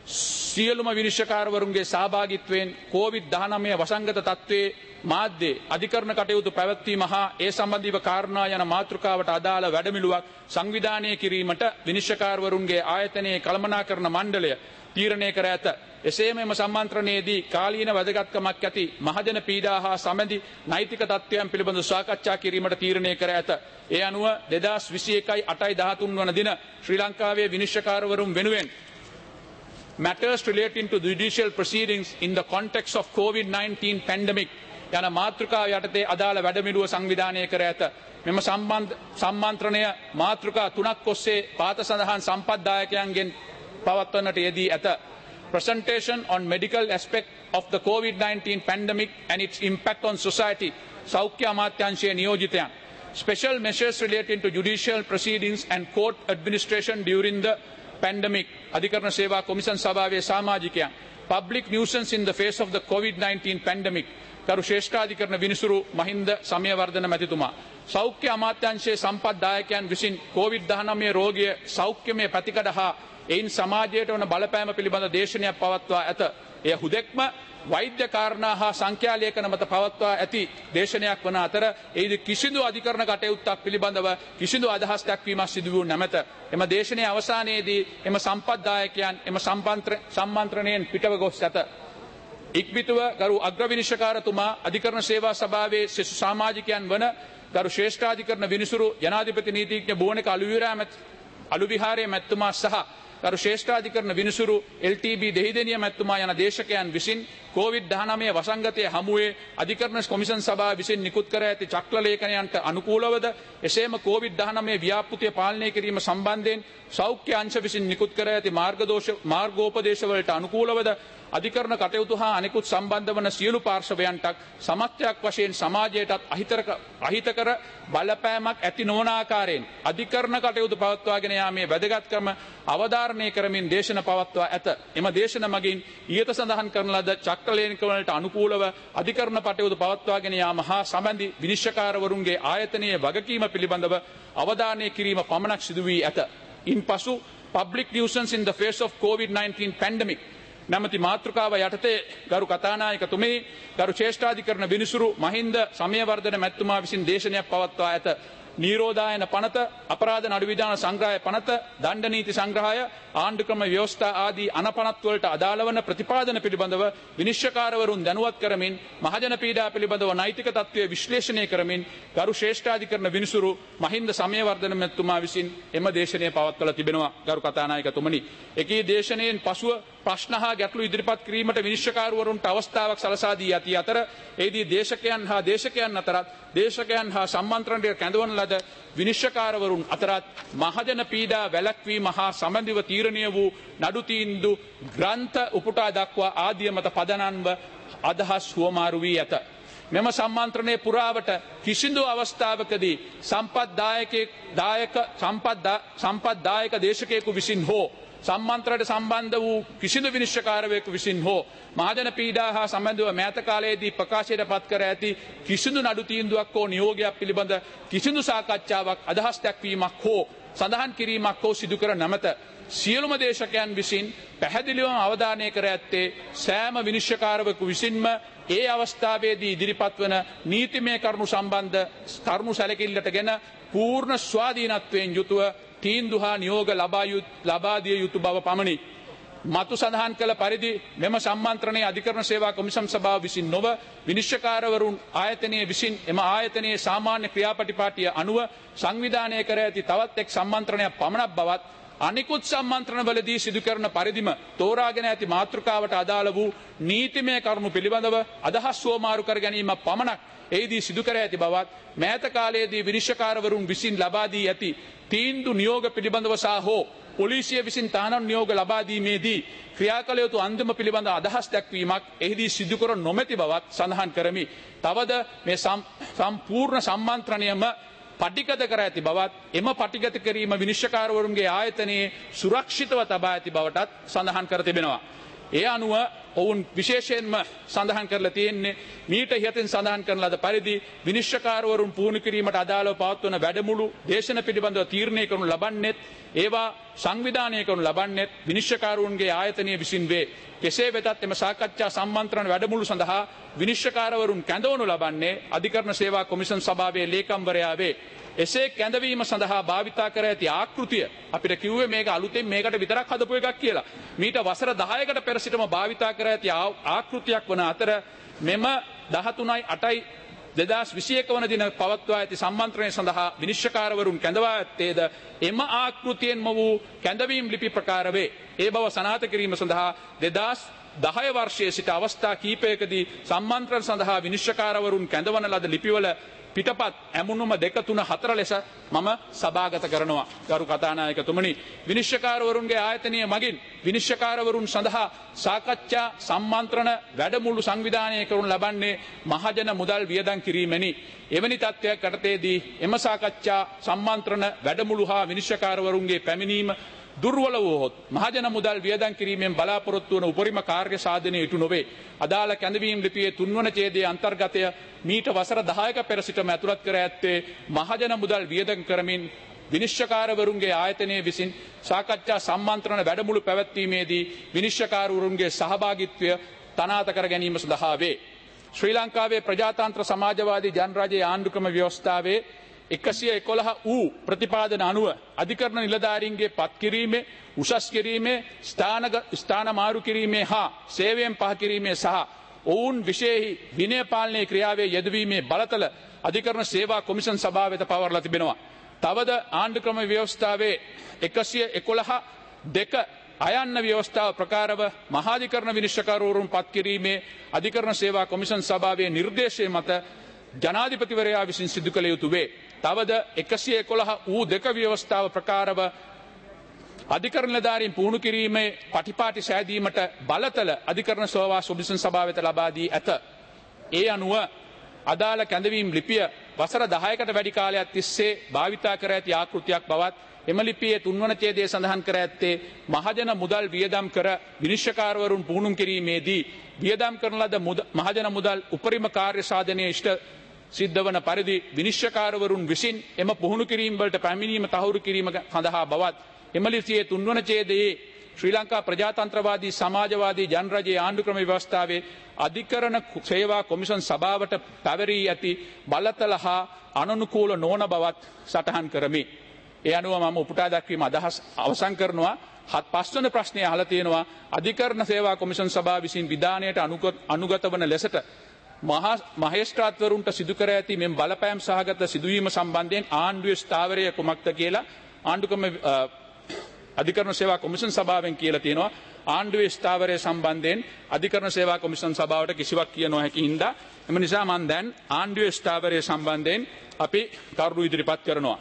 සියලුම විනිශ්චයකාරවරුන්ගේ සහභාගීත්වයෙන් COVID-19 වසංගත තත්ත්වයේ මාධ්‍යයේ අධිකරණ කටයුතු පැවැත්වීම හා ඒ සම්බන්ධීව කාරණා යන මාතෘකාවට අදාළ වැඩමිළුවක් සංවිධානය කිරීමට විනිශ්චයකාරවරුන්ගේ ආයතනයේ කළමනාකරණ මණ්ඩලය තීරණය කර ඇත. එසේම එම සම්මන්ත්‍රණයේදී කාලීන වැදගත්කමක් ඇති මහජන පීඩා හා සම්බන්ධි නෛතික තත්ත්වයන් පිළිබඳ සාකච්ඡා කිරීමට තීරණය කර ඇත. ඒ අනුව 2021/8/13 වන දින ශ්‍රී ලංකාවේ විනිශ්චයකාරවරුන් වෙනුවෙන් matters relating to judicial proceedings in the context of COVID-19 pandemic යන මාතෘකාව යටතේ අදාළ වැඩමිළුව සංවිධානය කර ඇත. මෙම සම්මන්ත්‍රණය මාතෘකා 3ක් ඔස්සේ පාත සඳහන් සම්පත්දායකයන්ගෙන් පවත්වන්නට යෙදී ඇත. Presentation on medical aspect of the COVID-19 pandemic and its impact on society සෞඛ්‍ය අමාත්‍යාංශයේ නියෝජිතයන්. Special measures relating to judicial proceedings and court administration during the pandemic අධිකරණ සේවා කොමිෂන් සභාවේ සමාජිකයන්. Public nuisance in the face of the COVID-19 pandemic කරු ශ්‍රේෂ්ඨාධිකරණ විනිසුරු මහින්ද සමයවර්ධන මැතිතුමා. සෞඛ්‍ය අමාත්‍යාංශයේ සම්පත්දායකයන් විසින් COVID-19 රෝගය සෞඛ්‍යමය පැතිකඩ හා එයින් සමාජයට වන බලපෑම පිළිබඳ දේශනයක් පවත්වා ඇත. එය හුදෙක්ම වෛද්‍ය කාරණා හා සංඛ්‍යා ලේඛන මත පවත්වා ඇති දේශනයක් වන අතර එහිදී කිසිදු අධිකරණ කටයුත්තක් පිළිබඳව කිසිදු අදහස් දක්වීමක් සිදු වූ නැමැත. එම දේශනයේ අවසානයේදී එම සම්පත්දායකයන් එම සම්මන්ත්‍රණයෙන් පිටව ගොස් ඇත. ඉක්බිතුව ගරු අග්‍රවිනිශ්චයකාරතුමා අධිකරණ සේවා සභාවේ සෙසු සමාජිකයන් වන ගරු ශ්‍රේෂ්ඨාධිකරණ විනිසුරු ජනාධිපති නීතිඥ බෝනක අලුවිහාරයේ මැතිතුමා සහ ගරු ශ්‍රේෂ්ඨාධිකරණ විනිසුරු LTB දෙහිදෙනිය මැතිතුමා යන දේශකයන් විසින් COVID-19 වසංගතයේ හමුවේ අධිකරණ කොමිෂන් සභාව විසින් නිකුත් කර ඇති චක්‍ර ලේඛනයන්ට අනුකූලවද එසේම COVID-19 ව්‍යාපෘතිය පාලනය කිරීම සම්බන්ධයෙන් සෞඛ්‍ය අංශ විසින් නිකුත් කර ඇති මාර්ගෝපදේශවලට අනුකූලවද අධිකරණ කටයුතු හා අනෙකුත් සම්බන්ධ වන සියලු පාර්ශවයන්ට සමස්තයක් වශයෙන් සමාජයටත් අහිතකර බලපෑමක් ඇති නොවන ආකාරයෙන් අධිකරණ කටයුතු පවත්වාගෙන යාමේ වැදගත්කම අවධාරණය කරමින් දේශන පවත්වා ඇත. එම දේශන මගින් ඊට සඳහන් කරන ලද චක්‍රලේඛනවලට අනුකූලව අධිකරණ කටයුතු පවත්වාගෙන යාම හා සම්බන්ධි විනිශ්චයකාරවරුන්ගේ ආයතනයේ වගකීම පිළිබඳව අවධානය කිරීම පමණක් සිදු වී ඇත. ඉන්පසු public nuisance in the face of COVID-19 pandemic නැමැති මාතෘකාව යටතේ ගරු කතානායකතුමේ ගරු ශ්‍රේෂ්ඨාධිකරණ විනිසුරු මහින්ද සමයවර්ධන මැතිතුමා විසින් දේශනයක් පවත්වා ඇත. නීරෝධායන පනත, අපරාධ නඩු විධාන සංග්‍රහය පනත, දණ්ඩ නීති සංග්‍රහය, ආණ්ඩුක්‍රම ව්‍යවස්ථා ආදී අනපනත් වලට අදාළ වන ප්‍රතිපාදන පිළිබඳව විනිශ්චයකාරවරුන් දැනුවත් කරමින් මහජන පීඩා පිළිබඳව නෛතික තත්ත්වය විශ්ලේෂණය කරමින් ගරු ශ්‍රේෂ්ඨාධිකරණ විනිසුරු මහින්ද සමයවර්ධන මැතිතුමා විසින් එම දේශනය පවත්වලා තිබෙනවා. ගරු කතානායකතුමනි, එකී දේශනයෙන් පසුව ප්‍රශ්න හා ගැටළු ඉදිරිපත් කිරීමට විනිශ්චයකාරවරුන්ට අවස්ථාවක් සලසා දී ඇති අතර එහිදී දේශකයන් අතරත් දේශකයන් හා සම්මන්ත්‍රණයට කැඳවන ලද විනිශ්චයකාරවරුන් අතරත් මහජන පීඩා වැළැක්වීම හා සම්බන්ධව තීරණය වූ නඩු තීන්දු ග්‍රන්ථ උපුටා දක්වා ආදිය මත පදනම්ව අදහස් හුවමාරු වී ඇත. මෙම සම්මන්ත්‍රණයේ පුරාවට කිසිදු අවස්ථාවකදී සම්පත්දායක දේශකයෙකු විසින් හෝ සම්මන්ත්‍රණයට සම්බන්ධ වූ කිසිදු විනිශ්චයකාරයෙකු විසින් හෝ මහජන පීඩා හා සම්බන්ධව මෑත කාලයේදී ප්‍රකාශයට පත් කර ඇති කිසිදු නඩු තීන්දුවක් හෝ නියෝගයක් පිළිබඳ කිසිදු සාකච්ඡාවක් අදහස් දැක්වීමක් හෝ සඳහන් කිරීමක් හෝ සිදු කර නැමැත. සියලුම දේශකයන් විසින් පැහැදිලිවම අවධානය කර ඇත්තේ සෑම විනිශ්චයකාරයෙකු විසින්ම ඒ අවස්ථාවේදී ඉදිරිපත් වන නීතිමය කරුණු සම්බන්ධ කරුණු සැලකිල්ලටගෙන පූර්ණ ස්වාධීනත්වයෙන් යුතුව තීන්දුව හා නියෝග ලබා දිය යුතු බව පමණි. මතු සඳහන් කළ පරිදි මෙම සම්මන්ත්‍රණයේ අධිකරණ සේවා කොමිෂන් සභාව විසින් නොව විනිශ්චයකාරවරුන් ආයතනයේ විසින් එම ආයතනයේ සාමාන්‍ය ක්‍රියාපටිපාටිය අනුව සංවිධානය කර ඇති තවත් එක් සම්මන්ත්‍රණයක් පමණක් බවත් අනිකුත් සම්මන්ත්‍රණවලදී සිදු කරන පරිදිම තෝරාගෙන ඇති මාතෘකාවට අදාළ වූ නීතිමය කරුණු පිළිබඳව අදහස් හුවමාරු කර ගැනීමක් පමණක් එහිදී සිදු කර ඇති බවත් මෑත කාලයේදී විනිශ්චයකාරවරුන් විසින් ලබා දී ඇති තීන්දු නියෝග පිළිබඳව සහ හෝ පොලිසිය විසින් තහනම් නියෝග ලබා දීමේදී ක්‍රියා කළ යුතු අන්තිම පිළිබඳ අදහස් දැක්වීමක් එහිදී සිදු කර නොමැති බවත් සඳහන් කරමි. තවද මේ සම්පූර්ණ සම්මන්ත්‍රණයම පටිගත කර ඇති බවත් එම පටිගත කිරීම විනිශ්චයකාරවරුන්ගේ ආයතනයේ සුරක්ෂිතව තබා ඇති බවටත් සඳහන් කර තිබෙනවා. ඒ අනුව ඔවුන් විශේෂයෙන්ම සඳහන් කරලා තියෙන්නේ මීට ඉහතින් සඳහන් කරන ලද පරිදි විනිශ්චයකාරවරුන් පුහුණු කිරීමට අදාළව පවත්වන වැඩමුළු දේශන පිළිබඳව තීරණය කරනු ලබන්නේත් ඒවා සංවිධානය කරනු ලබන්නේත් විනිශ්චයකාරවරුන්ගේ ආයතනය විසින් වේ. කෙසේ වෙතත් එම සාකච්ඡා සම්මන්ත්‍රණ වැඩමුළු සඳහා විනිශ්චයකාරවරුන් කැඳවනු ලබන්නේ අධිකරණ සේවා කොමිෂන් සභාවේ ලේකම්වරයා වේ. එසේ කැඳවීම සඳහා භාවිතා කර ඇති ආකෘතිය අපිට කිව්වේ මේක අලුතෙන් මේකට විතරක් හදපු එකක් කියලා. මීට වසර 10කට පෙර සිටම භාවිතා කර ඇති ආකෘතියක් වන අතර මෙම 13යි 8යි 2021 වන දින පවත්වා ඇති සම්මන්ත්‍රණය සඳහා විනිශ්චයකාරවරුන් කැඳවා ඇත්තේද එම ආකෘතියෙන්ම වූ කැඳවීම් ලිපි ප්‍රකාර වේ. ඒ බව සනාථ කිරීම සඳහා 2010 වර්ෂයේ සිට අවස්ථා කීපයකදී සම්මන්ත්‍රණ සඳහා විනිශ්චයකාරවරුන් කැඳවන ලද ලිපිවල පිටපත් ඇමුණුම 2 3 4 ලෙස මම සභාගත කරනවා. ගරු කතානායකතුමනි, විනිශ්චයකාරවරුන්ගේ ආයතනය මගින් විනිශ්චයකාරවරුන් සඳහා සාකච්ඡා සම්මන්ත්‍රණ වැඩමුළු සංවිධානය කරනු ලබන්නේ මහජන මුදල් වියදම් කිරීමෙනි. එවැනි තත්ත්වයක් යටතේදී එම සාකච්ඡා සම්මන්ත්‍රණ වැඩමුළු හා විනිශ්චයකාරවරුන්ගේ පැමිණීම දුර්වල වූහොත් මහජන මුදල් වියදම් කිරීමෙන් බලාපොරොත්තු වන උපරිම කාර්ය සාධනය ඉටු නොවේ. අදාළ කැඳවීම් ලිපියේ 3 වන ඡේදයේ අන්තර්ගතය මීට වසර 10ක පෙර සිටම ඇතුළත් කර ඇත්තේ මහජන මුදල් වියදම් කරමින් විනිශ්චයකාරවරුන්ගේ ආයතනය විසින් සාකච්ඡා සම්මන්ත්‍රණ වැඩමුළු පැවැත්වීමේදී විනිශ්චයකාරවරුන්ගේ සහභාගීත්වය තනාත කර ගැනීම සඳහා වේ. ශ්‍රී ලංකාවේ ප්‍රජාතන්ත්‍ර සමාජවාදී ජනරජයේ ආණ්ඩුක්‍රම ව්‍යවස්ථාවේ 111 වූ ප්‍රතිපාදන අනුව අධිකරණ නිලධාරීන්ගේ පත් කිරීමේ උසස් කිරීමේ ස්ථාන මාරු කිරීමේ හා සේවයෙන් පහ කිරීමේ සහ ඔවුන් විශේෂ විනය පාලනයේ ක්‍රියාවේ යෙදවීමේ බලතල අධිකරණ සේවා කොමිෂන් සභාව වෙත පවරලා තිබෙනවා. තවද ආණ්ඩුක්‍රම ව්‍යවස්ථාවේ 111 දෙක අයන්න ව්‍යවස්ථාව ප්‍රකාරව මහාධිකරණ විනිශ්චයකාරවරුන් පත් කිරීමේ අධිකරණ සේවා කොමිෂන් සභාවේ නිර්දේශය මත ජනාධිපතිවරයා විසින් සිදු කළ යුතු වේ. තවද 111 වූ දෙක ව්‍යවස්ථාව ප්‍රකාරව අධිකරණ නිලධාරීන් පුහුණු කිරීමේ පටිපාටි සෑදීමට බලතල අධිකරණ සේවා කොමිෂන් සභාව වෙත ලබා දී ඇත. ඒ අනුව අදාළ කැඳවීම් ලිපිය වසර 10කට වැඩි කාලයක් තිස්සේ භාවිතා කර ඇති ආකෘතියක් බවත් එම ලිපියේ 3 වන ඡේදයේ සඳහන් කර ඇත්තේ මහජන මුදල් වියදම් කර විනිශ්චයකාරවරුන් පුහුණු කිරීමේදී වියදම් කරන ලද මහජන මුදල් උපරිම කාර්ය සාධනයේ ඉෂ්ට සිද්ධ වන පරිදි විනිශ්චයකාරවරුන් විසින් එම පුහුණු කිරීම වලට පැමිණීම තහවුරු කිරීම සඳහා බවත් එම ලිපියේ 3 වන ඡේදයේ ශ්‍රී ලංකා ප්‍රජාතන්ත්‍රවාදී සමාජවාදී ජනරජයේ ආණ්ඩුක්‍රම ව්‍යවස්ථාවේ අධිකරණ සේවා කොමිෂන් සභාවට පැවරී ඇති බලතල හා අනනුකූල නොවන බවත් සටහන් කරමි. ඒ අනුව මම උපුටා දැක්වීම අදහස් අවසන් කරනවා. 7 වන ප්‍රශ්නය අහලා තියෙනවා අධිකරණ සේවා කොමිෂන් සභාව විසින් විධානයට අනුගත වන ලෙසට මහේස්ත්‍රාත්වරුන්ට සිදු කර ඇති මෙම බලපෑම් සහගත සිදුවීම සම්බන්ධයෙන් ආණ්ඩුවේ ස්ථාවරය කුමක්ද කියලා ආණ්ඩුක්‍රම අධිකරණ සේවා කොමිෂන් සභාවෙන් කියලා තියෙනවා. ආණ්ඩුවේ ස්ථාවරය සම්බන්ධයෙන් අධිකරණ සේවා කොමිෂන් සභාවට කිසිවක් කිය නොහැකි හින්දා එම නිසා මම දැන් ආණ්ඩුවේ ස්ථාවරය සම්බන්ධයෙන් අපි කරුණු ඉදිරිපත් කරනවා.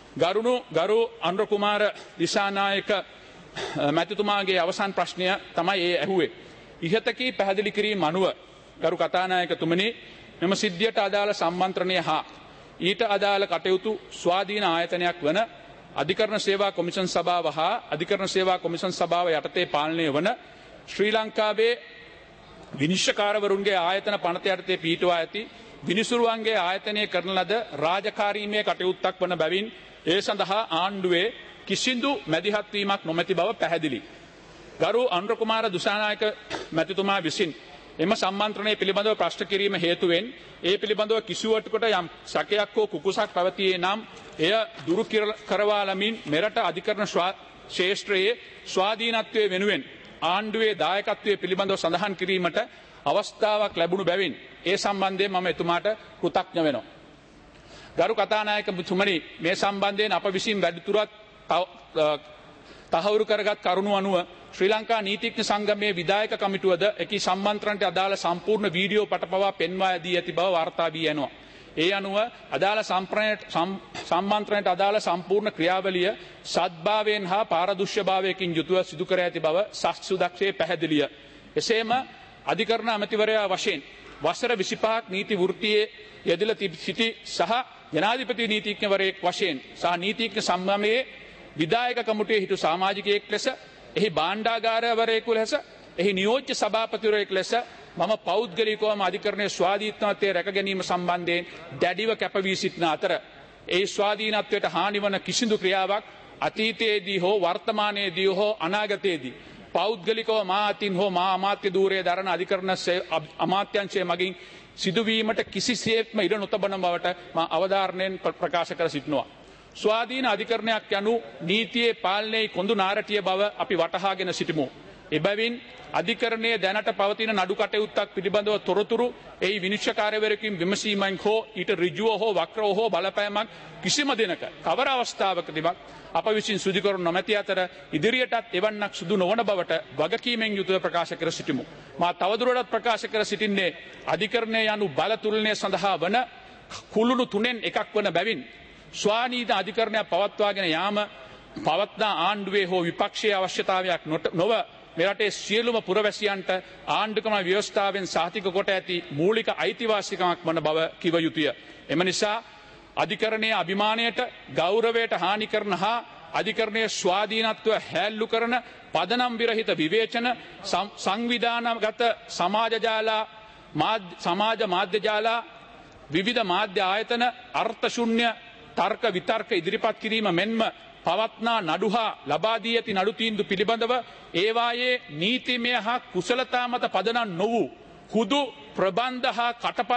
ගරු අනුර කුමාර දිසානායක මැතිතුමාගේ අවසන් ප්‍රශ්නය තමයි ඒ ඇහුවේ. ඉහතකී පැහැදිලි කිරීම අනුව ගරු කතානායකතුමනි, මෙම සිද්ධියට අදාළ සම්මන්ත්‍රණය හා ඊට අදාළ කටයුතු ස්වාධීන ආයතනයක් වන අධිකරණ සේවා කොමිෂන් සභාව හා අධිකරණ සේවා කොමිෂන් සභාව යටතේ පාලනය වන ශ්‍රී ලංකාවේ විනිශ්චයකාරවරුන්ගේ ආයතන පනත යටතේ පිහිටුවා ඇති විනිසුරුවන්ගේ ආයතනය කරන ලද රාජකාරීමේ කටයුත්තක් වන බැවින් ඒ සඳහා ආණ්ඩුවේ කිසිදු මැදිහත් වීමක් නොමැති බව පැහැදිලි. ගරු අනුර කුමාර දිසානායක මැතිතුමා විසින් එම සම්මන්ත්‍රණය පිළිබඳව ප්‍රශ්න කිරීම හේතුවෙන් ඒ පිළිබඳව කිසිවකට යම් සැකයක් හෝ කුකුසක් පැවතියේ නම් එය දුරු කරවාලමින් මෙරට අධිකරණ ශේෂ්ත්‍රයේ ස්වාධීනත්වය වෙනුවෙන් ආණ්ඩුවේ දායකත්වය පිළිබඳව සඳහන් කිරීමට අවස්ථාවක් ලැබුණු බැවින් ඒ සම්බන්ධයෙන් මම එතුමාට කෘතඥ වෙනවා. ගරු කතානායකතුමනි, මේ සම්බන්ධයෙන් අප විසින් වැඩිදුරටත් තහවුරු කරගත් කරුණු අනුව ශ්‍රී ලංකා නීතිඥ සංගමයේ විධායක කමිටුවද එකී සම්මන්ත්‍රණයට අදාළ සම්පූර්ණ වීඩියෝ පටපවා පෙන්වා දී ඇති බව වාර්තා වී යනවා. ඒ අනුව අදාළ සම්මන්ත්‍රණයට අදාළ සම්පූර්ණ ක්‍රියාවලිය සත්භාවයෙන් හා පාරදෘශ්‍යභාවයකින් යුතුව සිදු කර ඇති බව සාක්ෂිදක්ෂයේ පැහැදිලිය. එසේම අධිකරණ අමාත්‍යවරයා වශයෙන් වසර 25ක් නීති වෘත්තියේ යෙදලා සිටි සහ ජනාධිපති නීතිඥවරයෙක් වශයෙන් සහ නීතිඥ සම්මමයේ විධායක කමිටුවේ හිටු සමාජිකයෙක් ලෙස එහි භාණ්ඩාගාරවරයෙකු ලෙස එහි නියෝජ්‍ය සභාපතිවරයෙක් ලෙස මම පෞද්ගලිකවම අධිකරණයේ ස්වාධීනත්වය රැක ගැනීම සම්බන්ධයෙන් දැඩිව කැපවී සිටින අතර ඒ ස්වාධීනත්වයට හානිවන කිසිදු ක්‍රියාවක් අතීතයේදී හෝ වර්තමානයේදී හෝ අනාගතයේදී පෞද්ගලිකව මා අතින් හෝ මා අමාත්‍ය ධූරයේ දරන අධිකරණ අමාත්‍යංශය මගින් සිදුවීමට කිසිසේත්ම ඉඩ නොතබන බවට මා අවධාරණයෙන් ප්‍රකාශ කර සිටිනවා. ස්වාධීන අධිකරණයක් යනු නීතියේ පාලනයේ කොඳු නාරටිය බව අපි වටහාගෙන සිටිමු. එබැවින් අධිකරණයේ දැනට පවතින නඩු කටයුත්තක් පිළිබඳව තොරතුරු එහි විනිශ්චයකාරවරයකින් විමසීමෙන් හෝ ඊට ඍජුව හෝ වක්‍රව හෝ බලපෑමක් කිසිම දිනක කවර අවස්ථාවකදීවත් අප විසින් සිදු කර නොමැති අතර ඉදිරියටත් එවන්නක් සිදු නොවන බවට වගකීමෙන් යුතුව ප්‍රකාශ කර සිටිමු. මා තවදුරටත් ප්‍රකාශ කර සිටින්නේ අධිකරණය යනු බල තුලනය සඳහා වන කුළුණු තුනෙන් එකක් වන බැවින් ස්වාධීන අධිකරණයක් පවත්වාගෙන යාම පවත්නා ආණ්ඩුවේ හෝ විපක්ෂයේ අවශ්‍යතාවයක් නොව මෙරටේ සියලුම පුරවැසියන්ට ආණ්ඩුක්‍රම ව්‍යවස්ථාවෙන් සහතික කොට ඇති මූලික අයිතිවාසිකමක් වන බව කිව යුතුය. එම නිසා අධිකරණයේ අභිමානයට ගෞරවයට හානි කරන හා අධිකරණයේ ස්වාධීනත්වය හැල්ලු කරන පදනම් විරහිත විවේචන සංවිධානගත සමාජ මාධ්‍ය ජාලා විවිධ මාධ්‍ය ආයතන අර්ථශුන්‍ය තර්ක විතර්ක ඉදිරිපත් කිරීම මෙන්ම පවත්නා නඩු හා ලබා දී ඇති නඩු තීන්දුව පිළිබඳව ඒවායේ නීතිමය හා කුසලතා මත පදනම් නොවූ හුදු ප්‍රබන්ධ හා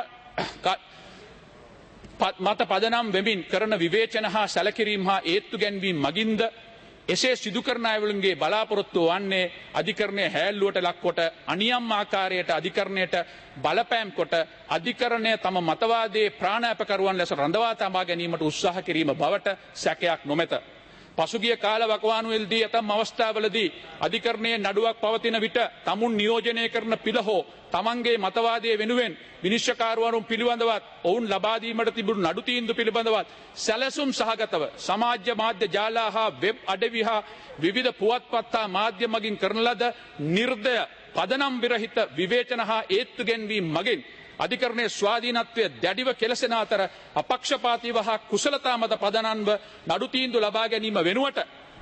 මත පදනම් වෙමින් කරන විවේචන හා සැලකිරීම හා ඒත්තු ගැන්වීම මගින්ද එසේ සිදු කරන අයවලුන්ගේ බලාපොරොත්තු වන්නේ අධිකරණය හැල්ලුවට ලක්කොට අනියම් ආකාරයට අධිකරණයට බලපෑම් කොට අධිකරණය තම මතවාදයේ ප්‍රාණාපකරුවන් ලෙස රඳවා තබා ගැනීමට උත්සාහ කිරීම බවට සැකයක් නොමැත. පසුගිය කාල වකවානුවේදී ඇතම් අවස්ථාවලදී අධිකරණයේ නඩුවක් පවතින විට තමුන් නියෝජනය කරන පිළ හෝ තමන්ගේ මතවාදයේ වෙනුවෙන් විනිශ්චයකාරවරුන් පිළිබඳවත් ඔවුන් ලබා දීමට තිබුණු නඩු තීන්දුව පිළිබඳවත් සැලසුම් සහගතව සමාජ මාධ්‍ය ජාලා හා වෙබ් අඩවි හා විවිධ පුවත්පත් හා මාධ්‍ය මගින් කරන ලද නිර්දය පදනම් විරහිත විවේචන හා ඒත්තු ගැන්වීම මගින් අධිකරණයේ ස්වාධීනත්වය දැඩිව කෙලසෙන අතර අපක්ෂපාතීව හා කුසලතා මත පදනම්ව නඩු තීන්දුව ලබා ගැනීම වෙනුවට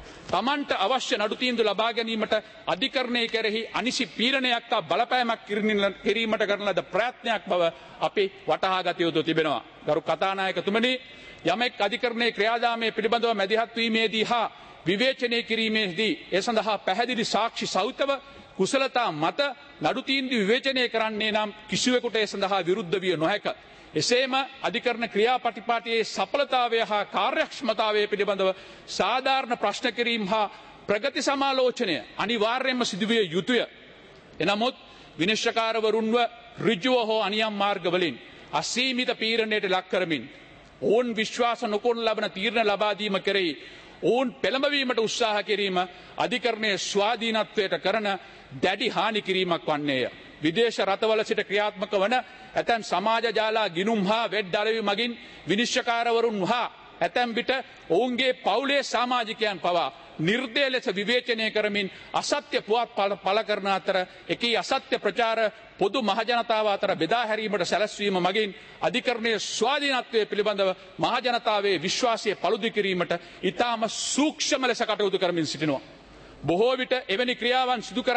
තමන්ට අවශ්‍ය නඩු තීන්දුව ලබා ගැනීමට අධිකරණය කෙරෙහි අනිසි පීඩනයක් හා බලපෑමක් කිරීමට කරන ලද ප්‍රයත්නයක් බව අපි වටහා ගත යුතු තිබෙනවා. ගරු කතානායකතුමනි, යමෙක් අධිකරණයේ ක්‍රියාදාමයේ පිළිබඳව මැදිහත් වීමේදී හා විවේචනය කිරීමේදී ඒ සඳහා පැහැදිලි සාක්ෂි සහිතව කුසලතා මත නඩු තීන්දුව විවේචනය කරන්නේ නම් කිසිවෙකුට ඒ සඳහා විරුද්ධ විය නොහැක. එසේම අධිකරණ ක්‍රියාපටිපාටියේ සඵලතාවය හා කාර්යක්ෂමතාවය පිළිබඳව සාධාරණ ප්‍රශ්න කිරීම හා ප්‍රගති සමාලෝචනය අනිවාර්යයෙන්ම සිදුවිය යුතුය. එනමුත් විනිශ්චයකාරවරුන්ව ඍජුව හෝ අනියම් මාර්ගවලින් අසීමිත පීඩනයට ලක් කරමින් ඔවුන් විශ්වාස නොකරන ලබන තීරණ ලබා දීම කෙරෙහි ඔවුන් පෙළඹවීමට උත්සාහ කිරීම අධිකරණයේ ස්වාධීනත්වයට කරන දැඩි හානි කිරීමක් වන්නේය. විදේශ රටවල සිට ක්‍රියාත්මක වන ඇතැම් සමාජ ජාලා ගිණුම් හා වෙඩ් අඩවි මගින් විනිශ්චයකාරවරුන් හා ඇතැම් විට ඔවුන්ගේ පවුලේ සමාජිකයන් පවා නිර්දය ලෙස විවේචනය කරමින් අසත්‍ය පුවත් පළ කරන අතර එකී අසත්‍ය ප්‍රචාර පොදු මහජනතාව අතර බෙදා හැරීමට සැලැස්වීම මගින් අධිකරණයේ ස්වාධීනත්වය පිළිබඳව මහජනතාවේ විශ්වාසය පළුදු කිරීමට ඉතාම සූක්ෂම ලෙස කටයුතු කරමින් සිටිනවා. බොහෝ විට එවැනි ක්‍රියාවන්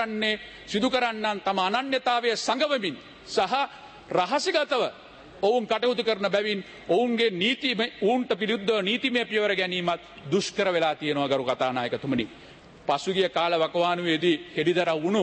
සිදු කරන්නන් තම අනන්‍යතාවය සඟවමින් සහ රහසිගතව ඔවුන් කටයුතු කරන බැවින් ඔවුන්ගේ ඔවුන්ට විරුද්ධව නීතිමය පියවර ගැනීමත් දුෂ්කර වෙලා තියෙනවා. ගරු කතානායකතුමනි, පසුගිය කාල වකවානුවේදී හෙළිදරව් වුණු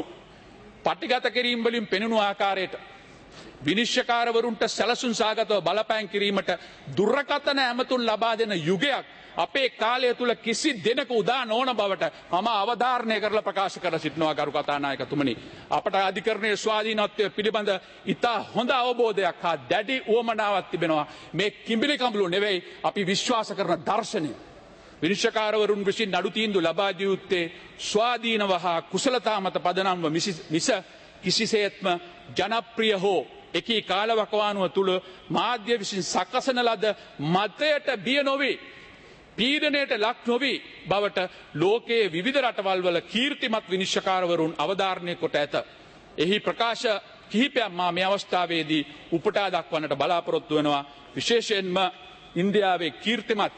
පටිගත කිරීම වලින් පෙනුණු ආකාරයට විනිශ්චයකාරවරුන්ට සැලසුම් සහගතව බලපෑම් කිරීමට දුර්රකථන ඇමතුම් ලබා දෙන යුගයක් අපේ කාලය තුල කිසි දෙනක උදා නොවන බවට මම අවධාරණය කරලා ප්‍රකාශ කර සිටිනවා. ගරු කතානායකතුමනි, අපට අධිකරණයේ ස්වාධීනත්වය පිළිබඳ ඉතා හොඳ අවබෝධයක් හා දැඩි උවමනාවක් තිබෙනවා. මේ කිඹිලි කඹුළු නෙවෙයි, අපි විශ්වාස කරන දර්ශනය. විනිශ්චයකාරවරුන් විසින් නඩු තීන්දුව ලබා දිය යුත්තේ ස්වාධීනව හා කුසලතා මත පදනම්ව මිස කිසිසේත්ම ජනප්‍රිය හෝ එකී කාලවකවානුව තුළ මාධ්‍ය විසින් සකසන ලද මතයට බිය නොවේ, පීඩනයට ලක් නොවී බවට ලෝකයේ විවිධ රටවල් වල කීර්තිමත් විනිශ්චයකාරවරුන් අවධාරණය කොට ඇත. එහි ප්‍රකාශ කිහිපයක් මා මේ අවස්ථාවේදී උපුටා දක්වන්නට බලාපොරොත්තු වෙනවා. විශේෂයෙන්ම ඉන්දියාවේ කීර්තිමත්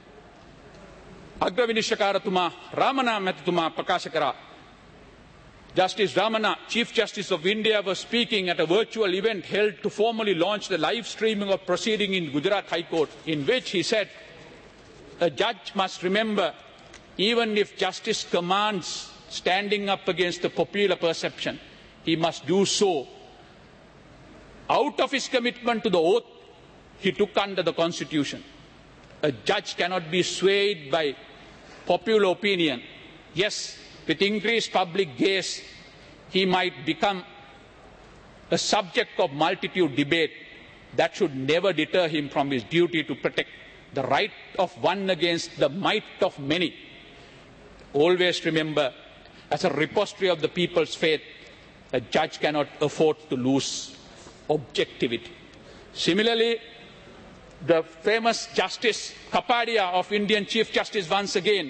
අග්‍ර විනිශ්චයකාරතුමා රාමනාම මැතිතුමා ප්‍රකාශ කරා Justice Ramana, Chief Justice of India, was speaking at a virtual event held to formally launch the live streaming of proceeding in Gujarat High Court, in which he said, a judge must remember, even if justice commands standing up against the popular perception, he must do so out of his commitment to the oath he took under the Constitution. A judge cannot be swayed by popular opinion. Yes, with increased public gaze, he might become a subject of multitude debate. That should never deter him from his duty to protect the right of one against the might of many. Always remember, as a repository of the people's faith, a judge cannot afford to lose objectivity. Similarly, the famous Justice Kapadia of Indian Chief Justice once again,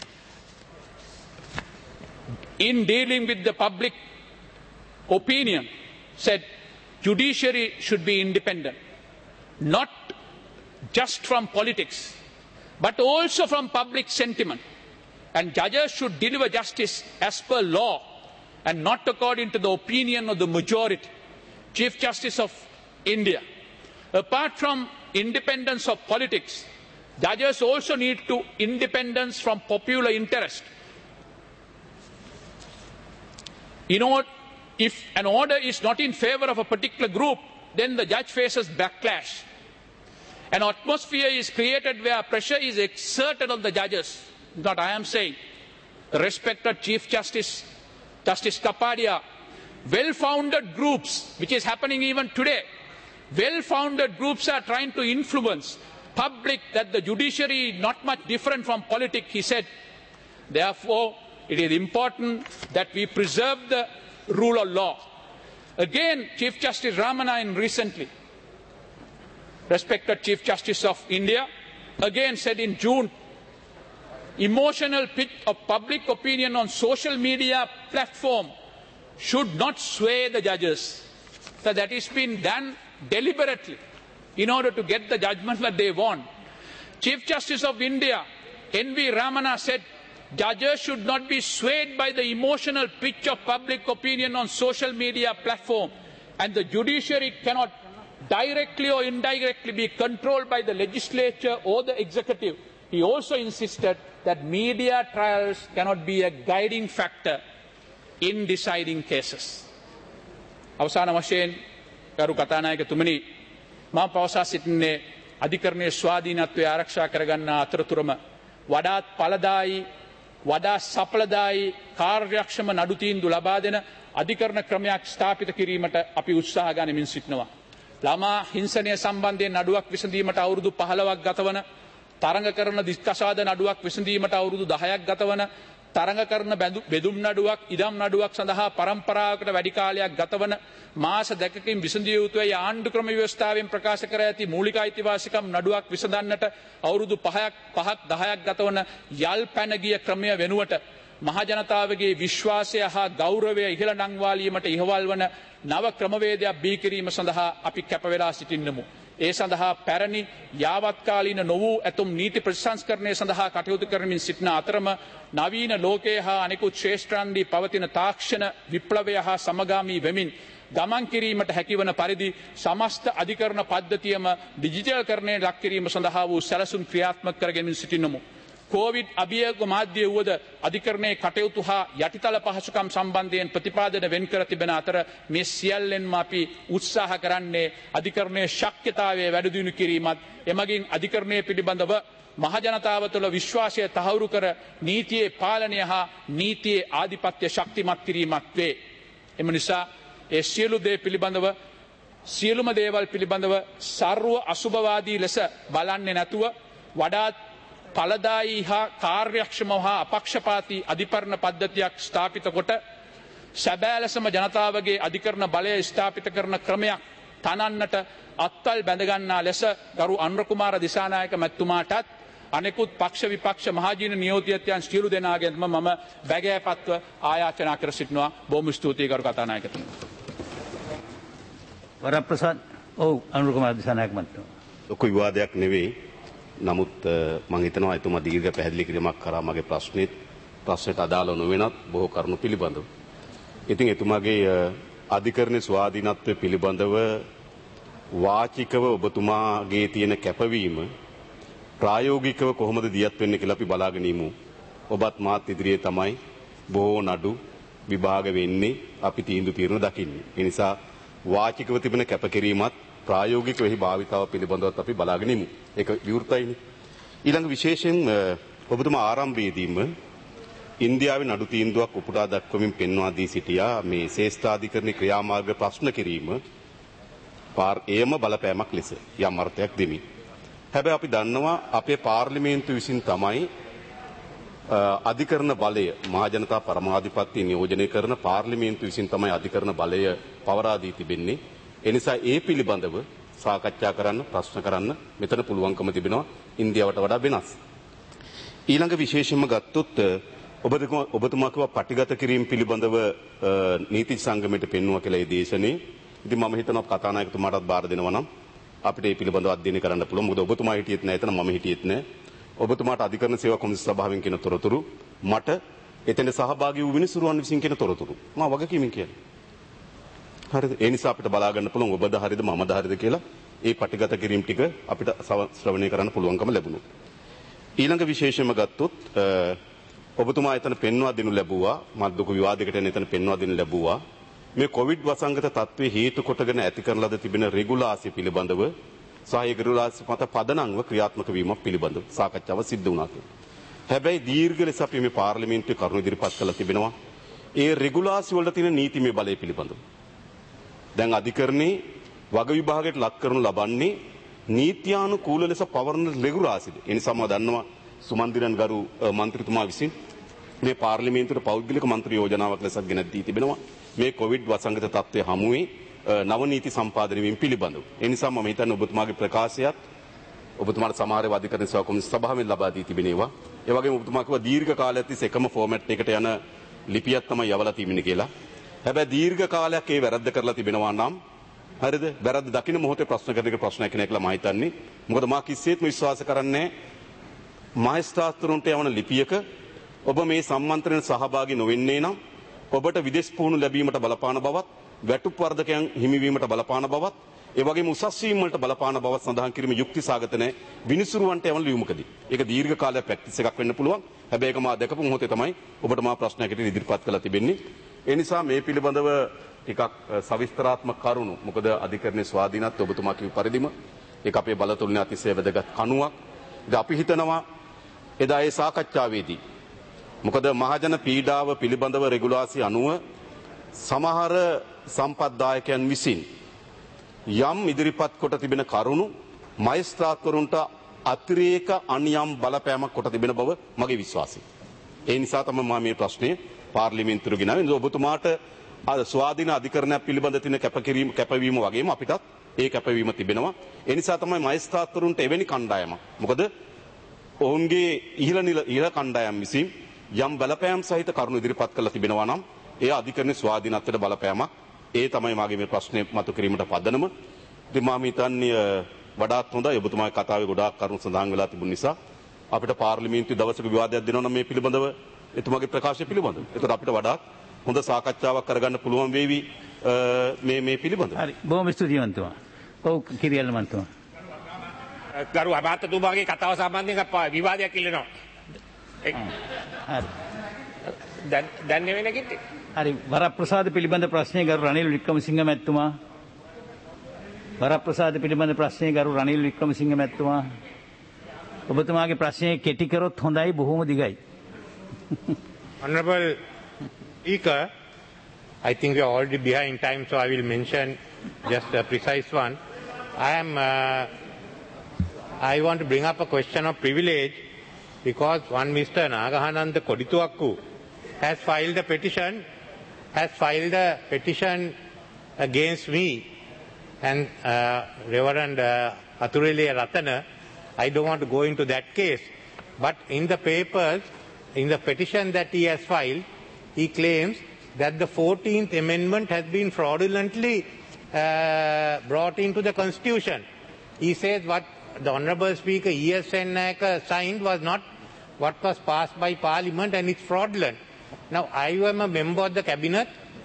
in dealing with the public opinion, said judiciary should be independent, not just from politics, but also from public sentiment. And judges should deliver justice as per law and not according to the opinion of the majority. Chief Justice of India, apart from independence of politics, judges also need to independence from popular interest. If an order is not in favor of a particular group, then the judge faces backlash. An atmosphere is created where pressure is exerted on the judges. Not I am saying. The respected Chief Justice, Justice Kapadia, well-founded groups, which is happening even today, well-founded groups are trying to influence public that the judiciary is not much different from politics, he said. Therefore, it is important that we preserve the rule of law. Again, Chief Justice Ramana recently, respected Chief Justice of India, again said in June, emotional pitch of public opinion on social media platform should not sway the judges. So that is been done deliberately in order to get the judgment that they want. Chief Justice of India, N.V. Ramana, said judges should not be swayed by the emotional pitch of public opinion on social media platform, and the judiciary cannot directly or indirectly be controlled by the legislature or the executive. He also insisted that media trials cannot be a guiding factor in deciding cases. අවසාන වශයෙන් ගරු කතානායකතුමනි, මම පවසා සිටින්නේ අධිකරණයේ ස්වාධීනත්වය ආරක්ෂා කරගන්න අතරතුරම වඩාත් ඵලදායී, වඩා සඵලදායී කාර්යක්ෂම නඩු තීන්දුව ලබා දෙන අධිකරණ ක්‍රමයක් ස්ථාපිත කිරීමට අපි උත්සාහ ගනිමින් සිටිනවා. ළමා හිංසනය සම්බන්ධයෙන් නඩුවක් විසඳීමට අවුරුදු 15ක් ගතවන, තරඟ කරන දිස්කසාද නඩුවක් විසඳීමට අවුරුදු 10ක් ගතවන, තරඟ කරන බෙදුම් නඩුවක්, ඉඩම් නඩුවක් සඳහා පරම්පරාවකට වැඩි කාලයක් ගතවන, මාස දෙකකින් විසඳිය යුතුයි ආණ්ඩු ක්‍රම ව්‍යවස්ථාවෙන් ප්‍රකාශ කර ඇති මූලික අයිතිවාසිකම් නඩුවක් විසඳන්නට අවුරුදු 5ක් 10ක් ගතවන යල් පැන ගිය ක්‍රමය වෙනුවට මහ ජනතාවගේ විශ්වාසය හා ගෞරවය ඉහළ නංවාලීමට ඉහවල් වන නව ක්‍රමවේදයක් බිහි කිරීම සඳහා අපි කැප වෙලා සිටින්නෙමු. ඒ සඳහා පැරණි යාවත්කාලීන නොවූ ඇතුම් නීති ප්‍රතිසංස්කරණය සඳහා කටයුතු කරමින් සිටින අතරම නවීන ලෝකයේ හා අනෙකුත් ශ්‍රේෂ්ඨාන්දී පවතින තාක්ෂණ විප්ලවය හා සමගාමී වෙමින් ගමන් කිරීමට හැකිවන පරිදි සමස්ත අධිකරණ පද්ධතියම ඩිජිටල් කරණයට ලක් කිරීම සඳහා වූ සැලසුම් ක්‍රියාත්මක කරගෙන සිටින්නෙමු. කොවිඩ් අභියෝග මාධ්‍ය වුවද අධිකරණයේ කටයුතු හා යටිතල පහසුකම් සම්බන්ධයෙන් ප්‍රතිපාදන වෙන් කර තිබෙන අතර මේ සියල්ලෙන්ම අපි උත්සාහ කරන්නේ අධිකරණයේ ශක්්‍යතාවය වැඩි දියුණු කිරීමත්, එමගින් අධිකරණය පිළිබඳව මහ ජනතාව තුළ විශ්වාසය තහවුරු කර නීතියේ පාලනය හා නීතියේ ආධිපත්‍ය ශක්තිමත් කිරීමක් වේ. එම නිසා ඒ සියලුම දේවල් පිළිබඳව සර්ව අසුභවාදී ලෙස බලන්නේ නැතුව වඩාත් ඵලදායී හා කාර්යක්ෂම හා අපක්ෂපාතී අධිකරණ පද්ධතියක් ස්ථාපිත කොට සැබෑ ලෙසම ජනතාවගේ අධිකරණ බලය ස්ථාපිත කරන ක්‍රමයක් තනන්නට අත්වල් බැඳගන්නා ලෙස ගරු අනුර කුමාර දිසානායක මැතිතුමාටත් අනෙකුත් පක්ෂ විපක්ෂ මහජන නියෝජිතයන් සියලු දෙනාගෙන්ම මම බැගෑපත්ව ආයාචනා කර සිටිනවා. බොහොම ස්තුතියි ගරු කතානායකතුමනි. වරප්‍රසාද් අනුර කුමාර දිසානායක මැතිතුමා. ලොකු විවාදයක් නෙවෙයි. නමුත් මම හිතනවා එතුමා දීර්ඝ පැහැදිලි කිරීමක් කරා මගේ ප්‍රශ්නෙට අදාළ නොවෙනත් බොහෝ කරුණු පිළිබඳව. ඉතින් එතුමාගේ අධිකරණ ස්වාධීනත්වය පිළිබඳව වාචිකව ඔබතුමාගේ තියෙන කැපවීම ප්‍රායෝගිකව කොහොමද දියත් වෙන්නේ කියලා අපි බලාගෙන ඉමු. ඔබත් මාත් ඉදිරියේ තමයි බොහෝ නඩු විභාග වෙන්නේ අපි තීන්දුව తీරන දකින්නේ. ඒ නිසා වාචිකව තිබෙන කැපකිරීමත් ප්‍රායෝගිකව එහි භාවිතාව පිළිබඳවත් අපි බලාගෙන ඉමු. ඒක විවෘතයිනේ. ඊළඟ විශේෂයෙන් ඔබතුමා ආරම්භයේදීම ඉන්දියාවේ නඩු තීන්දුවක් උපුටා දක්වමින් පෙන්වා දී සිටියා මේ ශ්‍රේෂ්ඨාධිකරණයේ ක්‍රියාමාර්ග ප්‍රශ්න කිරීම එයම බලපෑමක් ලෙස යම් අර්ථයක් දෙමි. හැබැයි අපි දන්නවා අපේ පාර්ලිමේන්තුව විසින් තමයි අධිකරණ බලය මහජනතා පරමාධිපත්‍ය නියෝජනය කරන පාර්ලිමේන්තුව විසින් තමයි අධිකරණ බලය පවරා දී තිබෙන්නේ. ඒ නිසා ඒ පිළිබඳව සාකච්ඡා කරන්න ප්‍රශ්න කරන්න මෙතන පුළුවන්කම තිබෙනවා ඉන්දියාවට වඩා වෙනස්. ඊළඟ විශේෂයෙන්ම ගත්තොත් ඔබතුමා කිව්වා පටිගත කිරීම පිළිබඳව නීති සංගමයට පෙන්වුවා කියලා ඒ දේශනේ. ඉතින් මම හිතනවා කතානායකතුමාටත් බාර දෙනවා නම් අපිට මේ පිළිබඳව අධ්‍යයනය කරන්න පුළුවන්. මොකද ඔබතුමා හිටියෙත් නැහැ එතන මම හිටියෙත් නැහැ. ඔබතුමාට අධිකරණ සේවා කොමිසම සභාවෙන් කියන තොරතුරු මට එතන සහභාගී වූ මිනිසුරුවන් විසින් කියන තොරතුරු මම වගකීමෙන් කියන්නේ. හරිද? ඒ නිසා අපිට බලා ගන්න පුළුවන් ඔබද හරිද මමද හරිද කියලා ඒ පටිගත කිරීම ටික අපිට ශ්‍රවණය කරන්න පුළුවන්කම ලැබුණා. ඊළඟ විශේෂම ගත්තොත් ඔබතුමා එතන පෙන්වා දෙනු ලැබුවා මද්දුක විවාදයකට එතන පෙන්වා දෙනු ලැබුවා මේ කොවිඩ් වසංගත තත්ත්වයේ හේතු කොටගෙන ඇති කරන ලද තිබෙන රෙගුලාසි පිළිබඳව සහ ඒ රෙගුලාසි මත පදනම්ව ක්‍රියාත්මක වීමක් පිළිබඳව සාකච්ඡාව සිද්ධ වුණා කියලා. හැබැයි දීර්ඝ ලෙස අපි මේ පාර්ලිමේන්තුවේ කරුණු ඉදිරිපත් කළා තිබෙනවා. ඒ රෙගුලාසි වල තියෙන නීතිමය බලය පිළිබඳව. දැන් අධිකරණේ වග විභාගයට ලක් කරනු ලබන්නේ නීත්‍යානුකූල ලෙස පවරන රෙගුලාසිද. ඒ නිසා මම දන්නවා සුමන්දිරන් ගරු මන්ත්‍රීතුමා විසින් මේ පාර්ලිමේන්තුවට පෞද්ගලික මන්ත්‍රී යෝජනාවක් ලෙසක් ගෙනත් දී තිබෙනවා. මේ කොවිඩ් වසංගත තත්ත්වයේ හමුවේ නව නීති සම්පාදනය වීම පිළිබඳව. ඒ නිසා මම හිතන්නේ ඔබතුමාගේ ප්‍රකාශයත් ඔබතුමාට සමහර අධිකරණ සේවා කොමිසම සභාවෙන් ලබා දී තිබෙනවා. ඒ වගේම ඔබතුමා කිව්වා දීර්ඝ කාලයක් තිස්සේ එකම ෆෝමැට් එකට යන ලිපියක් තමයි යවලා තිබෙන්නේ කියලා. හැබැයි දීර්ඝ කාලයක් ඒ වැරද්ද කරලා තිබෙනවා නම් හරිද? වැරද්ද දකින්න මොහොතේ ප්‍රශ්න කරන එක ප්‍රශ්නයක් නේ කියලා මම හිතන්නේ. මොකද මා කිසිසේත්ම විශ්වාස කරන්නේ මහේස්ත්‍රාත්වරුන්ට යවන ලිපියක ඔබ මේ සම්මන්ත්‍රණය සහභාගී නොවෙන්නේ නම් ඔබට විදේශ පුහුණු ලැබීමට බලපාන බවත් වැටුප් වර්ධකයන් හිමිවීමට බලපාන බවත් ඒ වගේම උසස් වීම වලට බලපාන බවත් සඳහන් කිරීම යුක්තිසාගත නැහැ විනිසුරුවන්ට යවන ලියුමකදී. ඒක දීර්ඝ කාලයක් ප්‍රැක්ටිස් එකක් වෙන්න පුළුවන්. හැබැයි ඒක මා දැකපු මොහොතේ තමයි ඔබට මා ප්‍රශ්නයකට ඉදිරිපත් කළා තිබෙන්නේ. ඒ නිසා මේ පිළිබඳව ටිකක් සවිස්තරාත්මක කරුණු මොකද අධිකරණයේ ස්වාධීනත්වය ඔබතුමා කිව්ව පරිදිම ඒක අපේ බලතුලනේ අතිශය වැදගත් කණුවක්. ඉතින් අපි හිතනවා එදා ඒ සාකච්ඡාවේදී මොකද මහජන පීඩාව පිළිබඳව රෙගුලාසි අනුව සමහර සම්පත්දායකයන් විසින් යම් ඉදිරිපත් කොට තිබෙන කරුණු මහේස්ත්‍රාත්වරුන්ට අතිරේක අනියම් බලපෑමක් කොට තිබෙන බව මගේ විශ්වාසය. ඒ නිසා තමයි මම මේ ප්‍රශ්නේ පාර්ලිමේන්තුවට ගෙනාවේ. ඔබතුමාට ස්වාධීන අධිකරණයක් පිළිබඳ තියෙන කැපවීම වගේම අපිටත් ඒ කැපවීම තිබෙනවා. ඒ නිසා තමයි මහේස්ත්‍රාත්වරුන්ට එවැනි කණ්ඩායමක්. මොකද ඔවුන්ගේ ඉහළ කණ්ඩායම් විසින් යම් බලපෑම් සහිත කරුණු ඉදිරිපත් කරලා තිබෙනවා නම් ඒ අධිකරණයේ ස්වාධීනත්වයට බලපෑමක්. ඒ තමයි මාගේ මේ ප්‍රශ්නේ මතු කිරීමට පදනම. ඉතින් මම හිතන්නේ වඩාත් හොඳයි ඔබතුමාගේ කතාවේ ගොඩාක් කරුණු සඳහන් වෙලා තිබුණ නිසා අපිට පාර්ලිමේන්තුවේ දවසක විවාදයක් දෙනවා නම් මේ පිළිබඳව එතුමාගේ ප්‍රකාශය පිළිබඳව. ඒතර අපිට වඩාත් හොඳ සාකච්ඡාවක් කරගන්න පුළුවන් වේවි මේ පිළිබඳව. හරි. බොහොම ස්තුතියි මන්තුමා. ඔව් කිරියල් මන්තුමා. ගරු අමාත්‍යතුමාගේ කතාව සම්බන්ධයෙන් විවාදයක් ඉල්ලනවා. හරි. දැන් නෙවෙයි නැගිටින්නේ. හරි. වරප්‍රසාද පිළිබඳ ප්‍රශ්නේ ගරු රනිල් වික්‍රමසිංහ මැතිතුමා. වරප්‍රසාද පිළිබඳ ප්‍රශ්නේ ගරු රනිල් වික්‍රමසිංහ මැතිතුමා. ඔබතුමාගේ ප්‍රශ්නේ කෙටි කරොත් හොඳයි බොහොම දිගයි. Honorable Speaker, I think we are already behind time, so I will mention just a precise one. I want to bring up a question of privilege because one Mr. Nagahananda Kodituakku has filed a petition against me and Reverend Athureliya Ratana. I don't want to go into that case, but in the papers, in the petition that he has filed, he claims that the 14th Amendment has been fraudulently brought into the Constitution. He says what the Honorable Speaker E.S. Nayaka signed was not what was passed by Parliament and it's fraudulent. Now, I am a member of the Cabinet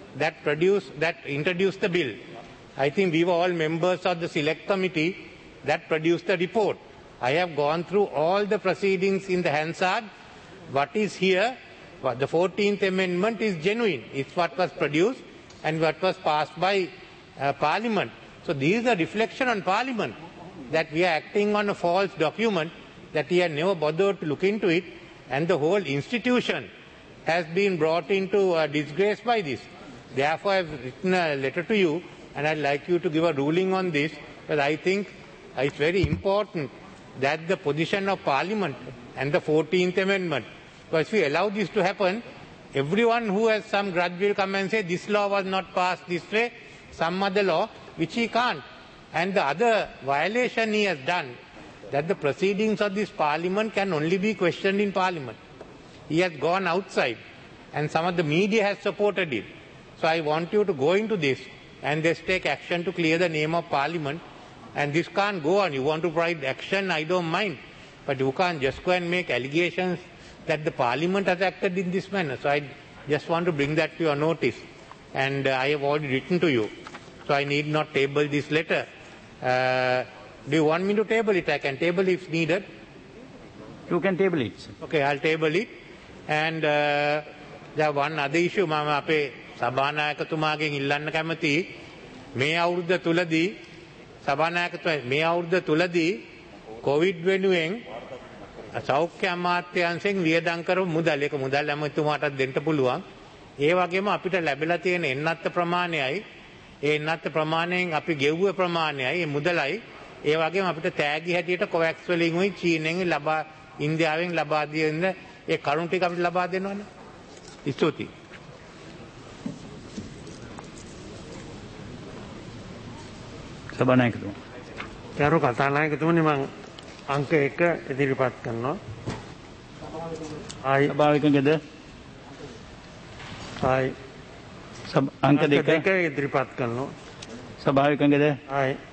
that introduced the bill. I think we were all members of the select committee that produced the report. I have gone through all the proceedings in the Hansard. What is here, the 14th Amendment is genuine. It's what was produced and what was passed by Parliament. So this is a reflection on Parliament, that we are acting on a false document, that he had never bothered to look into it, and the whole institution has been brought into disgrace by this. Therefore, I have written a letter to you, and I'd like you to give a ruling on this, because I think it's very important that the position of Parliament and the 14th Amendment, because if we allow this to happen, everyone who has some grudge will come and say this law was not passed this way, some other law, which he can't. And the other violation he has done, that the proceedings of this Parliament can only be questioned in Parliament. He has gone outside, and some of the media has supported it. So I want you to go into this and just take action to clear the name of Parliament. And this can't go on. You want to provide action, I don't mind. But you can't just go and make allegations that the Parliament has acted in this manner. So I just want to bring that to your notice. And I have already written to you. So I need not table this letter. Do you want me to table it? I can table if needed. You can table it. Okay, I'll table it. And there one other issue, මම අපේ සභානායකතුමාගෙන් ඉල්ලන්න කැමති මේ අවුරුද්ද තුලදී සභානායකතුමා මේ අවුරුද්ද තුලදී කොවිඩ් වෙනුවෙන් සෞඛ්‍ය අමාත්‍යාංශයෙන් වියදම් කරපු මුදල් ඒක මුදල් ඇමතුමාටත් දෙන්න පුළුවන්. ඒ වගේම අපිට ලැබිලා තියෙන එන්නත්ත ප්‍රමාණයයි ඒ එන්නත්ත ප්‍රමාණයෙන් අපි ගෙව්ව ප්‍රමාණයයි ඒ මුදලයි ඒ වගේම අපිට තෑගි හැටියට කොවැක්ස් වලින් උයි චීනෙන් ලබා ඉන්දියාවෙන් ලබා දෙන්න ඒ කරුණු ටික අපිට ලබා දෙනවනේ. ස්තුතියි. සභානායකතුමා. ගරු කතානායකතුමනි මම අංක 1 ඉදිරිපත් කරනවා. ස්වාභාවිකද? අංක 2 ඉදිරිපත් කරනවා. ස්වාභාවිකද?